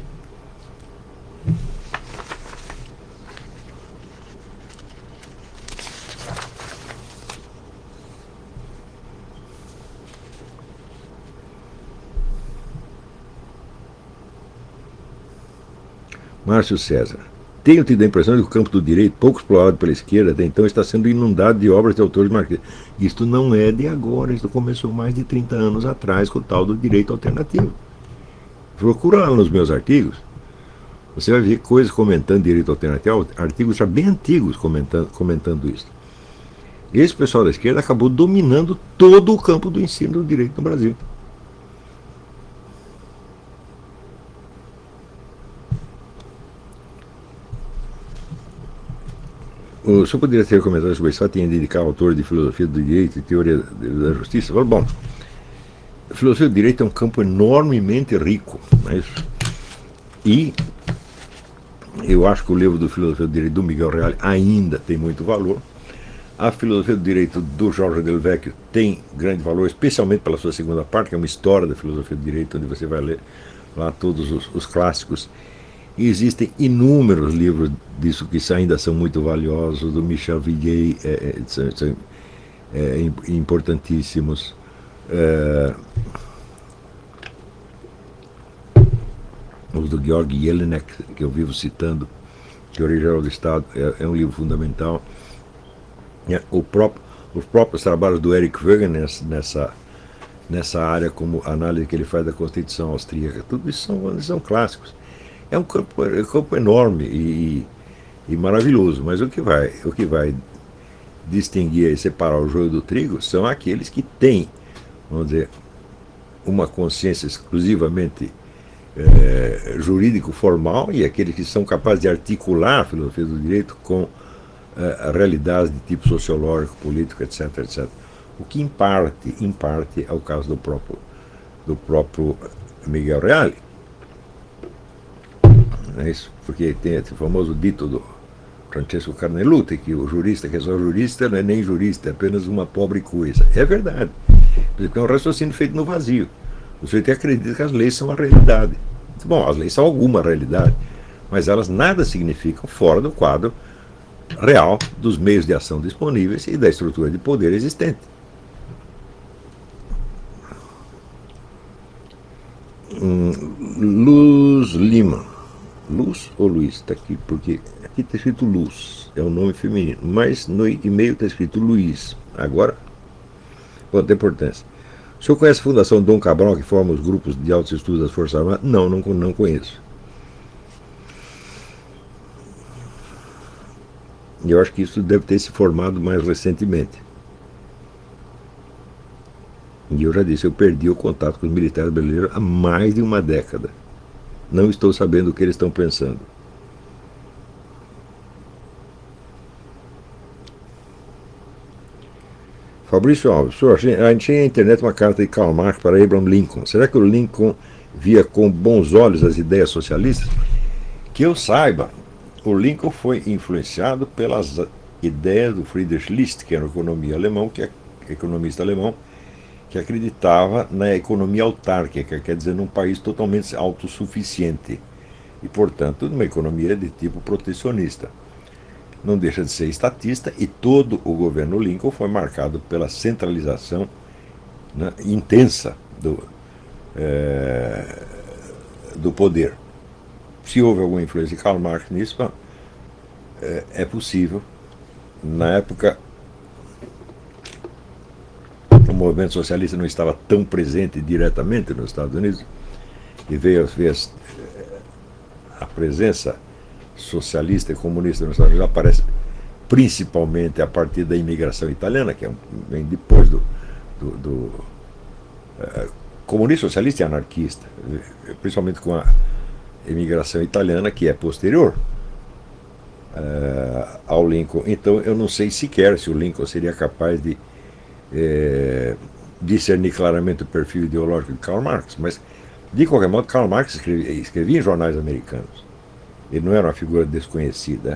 Márcio César. Tenho tido a impressão de que o campo do direito, pouco explorado pela esquerda até então, está sendo inundado de obras de autores marxistas. Isto não é de agora, isto começou mais de trinta anos atrás com o tal do direito alternativo. Procura lá nos meus artigos, você vai ver coisas comentando direito alternativo, artigos já bem antigos comentando, comentando isso. Esse pessoal da esquerda acabou dominando todo o campo do ensino do direito no Brasil. O senhor poderia ter comentado sobre isso, tinha de indicar autor de filosofia do direito e teoria da justiça? Bom, a filosofia do direito é um campo enormemente rico, não é isso? E eu acho que o livro do Filosofia do Direito do Miguel Reale ainda tem muito valor. A filosofia do direito do Jorge Del Vecchio tem grande valor, especialmente pela sua segunda parte, que é uma história da filosofia do direito, onde você vai ler lá todos os, os clássicos. E existem inúmeros livros disso que ainda são muito valiosos, do Michel Viguet, é, é, são, são é, importantíssimos. É, os do Georg Jelinek, que eu vivo citando, Teoria Geral do Estado, é, é um livro fundamental. É, o próprio, os próprios trabalhos do Eric Wegener nessa, nessa, nessa área, como a análise que ele faz da Constituição Austríaca, tudo isso são, são clássicos. É um campo, é um campo enorme e, e maravilhoso, mas o que vai, o que vai distinguir e separar o joio do trigo são aqueles que têm, vamos dizer, uma consciência exclusivamente é, jurídico-formal e aqueles que são capazes de articular a filosofia do direito com é, a realidade de tipo sociológico, político, etc, etcétera. O que em parte, em parte é o caso do próprio, do próprio Miguel Reale. É isso, porque tem esse famoso dito do Francesco Carneluti, que o jurista que é só jurista não é nem jurista, é apenas uma pobre coisa. É verdade, porque é um raciocínio feito no vazio. O sujeito acredita que as leis são a realidade. Bom, as leis são alguma realidade, mas elas nada significam fora do quadro real dos meios de ação disponíveis e da estrutura de poder existente. Hum, Luz Lima. Luz ou Luiz? Está aqui, porque aqui está escrito Luz, é um nome feminino, mas no e-mail está escrito Luiz. Agora, pode ter importância. O senhor conhece a Fundação Dom Cabral, que forma os grupos de altos estudos das Forças Armadas? Não, não, não conheço. E eu acho que isso deve ter se formado mais recentemente. E eu já disse, eu perdi o contato com os militares brasileiros há mais de uma década. Não estou sabendo o que eles estão pensando. Fabrício Alves, senhor, achei na internet uma carta de Karl Marx para Abraham Lincoln. Será que o Lincoln via com bons olhos as ideias socialistas? Que eu saiba, o Lincoln foi influenciado pelas ideias do Friedrich List, que era um economia alemão, que é economista alemão, que acreditava na economia autárquica, quer dizer, num país totalmente autossuficiente e, portanto, numa economia de tipo protecionista. Não deixa de ser estatista e todo o governo Lincoln foi marcado pela centralização, né, intensa do, é, do poder. Se houve alguma influência de Karl Marx nisso, é, é possível. Na época, o movimento socialista não estava tão presente diretamente nos Estados Unidos, e veio, veio a presença socialista e comunista nos Estados Unidos aparece principalmente a partir da imigração italiana, que é um, vem depois do, do, do uh, comunista, socialista e anarquista, principalmente com a imigração italiana, que é posterior uh, ao Lincoln. Então eu não sei sequer se o Lincoln seria capaz de eh, discernir claramente o perfil ideológico de Karl Marx, mas de qualquer modo Karl Marx escrevia, escrevia em jornais americanos. Ele não era uma figura desconhecida.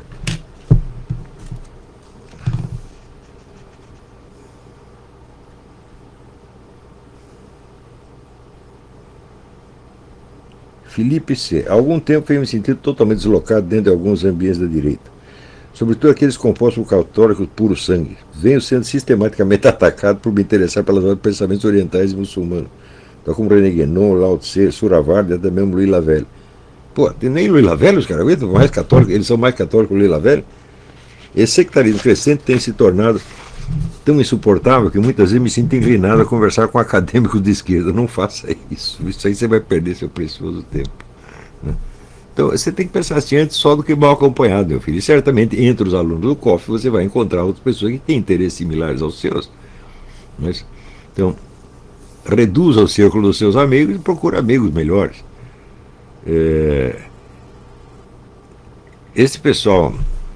Felipe C. Há algum tempo venho me sentindo totalmente deslocado dentro de alguns ambientes da direita, sobretudo aqueles compostos por católicos puro sangue. Venho sendo sistematicamente atacado por me interessar pelas pensamentos orientais e muçulmanos, tal como René Guénon, Lao Tse, Suravardi e até mesmo Louis Lavelle. Pô, nem Louis Lavelle os caras aguentam, mais católicos, eles são mais católicos que Louis Lavelle. Esse sectarismo crescente tem se tornado tão insuportável que muitas vezes me sinto inclinado a conversar com acadêmicos de esquerda. Não faça isso, isso aí você vai perder seu precioso tempo, né? Então você tem que pensar assim antes só do que mal acompanhado, meu filho. E certamente entre os alunos do C O F você vai encontrar outras pessoas que têm interesses similares aos seus. Mas, então, reduza o círculo dos seus amigos e procure amigos melhores. É, esse pessoal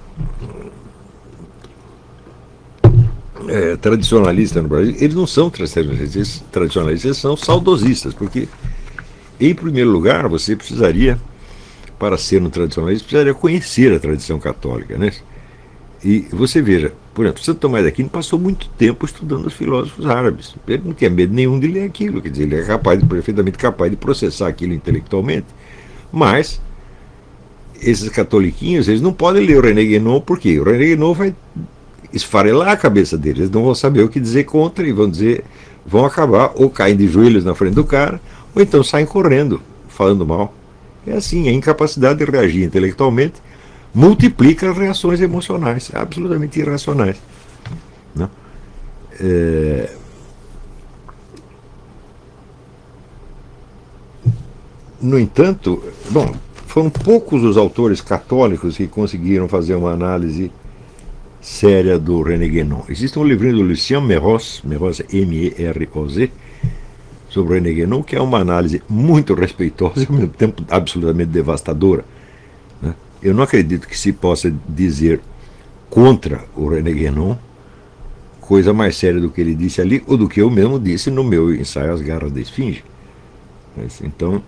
é, tradicionalista no Brasil, eles não são tradicionalistas, tradicionalistas, eles são saudosistas, porque, em primeiro lugar, você precisaria, para ser um tradicionalista, precisaria conhecer a tradição católica, né? E você veja, por exemplo, Santo Tomás de Aquino passou muito tempo estudando os filósofos árabes. Ele não tinha medo nenhum de ler aquilo, quer dizer, ele é capaz, perfeitamente capaz de processar aquilo intelectualmente. Mas esses catoliquinhos, eles não podem ler o René Guénon, porque o René Guénon vai esfarelar a cabeça deles, eles não vão saber o que dizer contra e vão dizer, vão acabar ou caem de joelhos na frente do cara, ou então saem correndo, falando mal. É assim, a incapacidade de reagir intelectualmente multiplica as reações emocionais, absolutamente irracionais, né? É... No entanto, bom, foram poucos os autores católicos que conseguiram fazer uma análise séria do René Guénon. Existe um livrinho do Lucien Meroz, Meroz M E R O Z, sobre o René Guénon, que é uma análise muito respeitosa e ao mesmo tempo absolutamente devastadora, né? Eu não acredito que se possa dizer contra o René Guénon coisa mais séria do que ele disse ali, ou do que eu mesmo disse no meu ensaio As Garras da Esfinge. Então,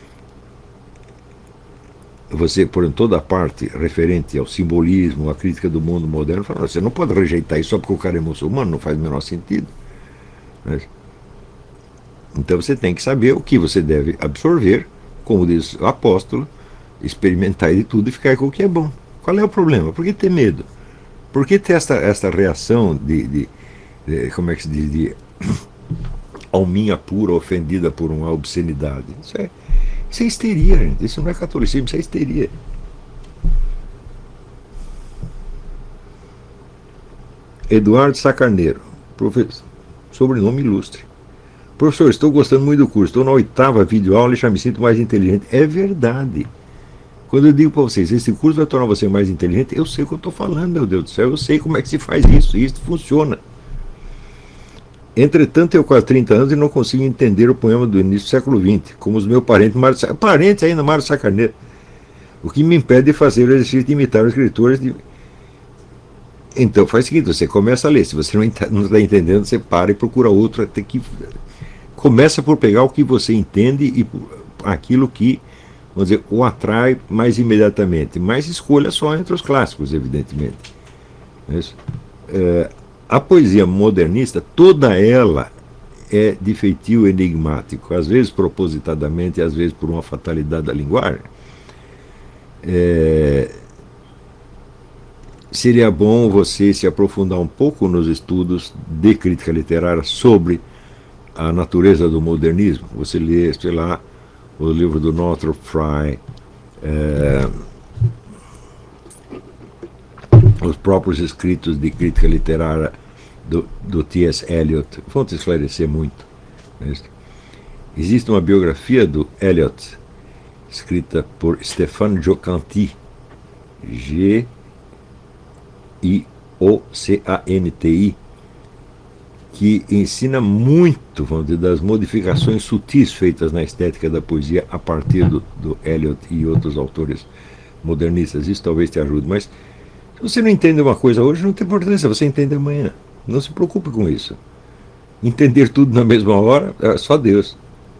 você, por toda a parte referente ao simbolismo, à crítica do mundo moderno, fala, você não pode rejeitar isso só porque o cara é muçulmano, não faz o menor sentido. Mas, então você tem que saber o que você deve absorver, como diz o apóstolo, experimentar de tudo e ficar com o que é bom. Qual é o problema? Por que ter medo? Por que ter esta, esta reação de, de, de, como é que se diz, de alminha pura ofendida por uma obscenidade? Isso é, isso é histeria, gente. Isso não é catolicismo, isso é histeria. Eduardo Sacarneiro, professor, sobrenome ilustre. Professor, estou gostando muito do curso, estou na oitava videoaula e já me sinto mais inteligente. É verdade. Quando eu digo para vocês, esse curso vai tornar você mais inteligente, eu sei o que eu estou falando, meu Deus do céu, eu sei como é que se faz isso, e isso funciona. Entretanto, eu quase trinta anos e não consigo entender o poema do início do século vinte, como os meus parentes, Mário, parentes ainda, Mário Sacarneiro. O que me impede de fazer o exercício de imitar os escritores. De... Então, faz o seguinte, você começa a ler, se você não está entendendo, você para e procura outro, até que... Começa por pegar o que você entende e aquilo que, vamos dizer, o atrai mais imediatamente. Mas escolha só entre os clássicos, evidentemente. É isso? É, a poesia modernista, toda ela é de feitio enigmático, às vezes propositadamente, às vezes por uma fatalidade da linguagem. É, seria bom você se aprofundar um pouco nos estudos de crítica literária sobre a natureza do modernismo. Você lê, sei lá, o livro do Northrop Frye, é, os próprios escritos de crítica literária do, do T S Eliot vão te esclarecer muito. Né? Existe uma biografia do Eliot, escrita por Stéphane Jocanty, G I O C A N T I, que ensina muito, vamos dizer, das modificações sutis feitas na estética da poesia a partir do, do Eliot e outros autores modernistas. Isso talvez te ajude, mas se você não entende uma coisa hoje, não tem importância, você entende amanhã. Não se preocupe com isso. Entender tudo na mesma hora, é só Deus.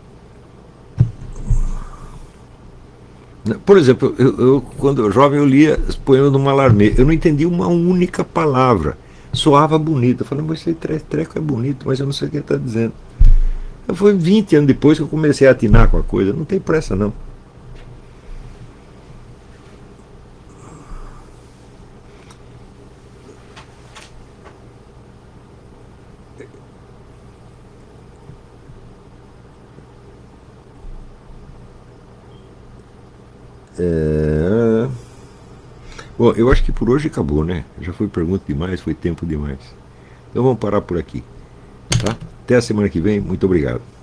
Por exemplo, eu, eu, quando eu jovem eu lia os poemas do Mallarmé, eu não entendia uma única palavra, soava bonito. Eu falei, mas esse treco é bonito, mas eu não sei o que ele está dizendo. Foi vinte anos depois que eu comecei a atinar com a coisa, não tem pressa não. É... Bom, eu acho que por hoje acabou, né? Já foi pergunta demais, foi tempo demais. Então vamos parar por aqui. Tá? Até a semana que vem, muito obrigado.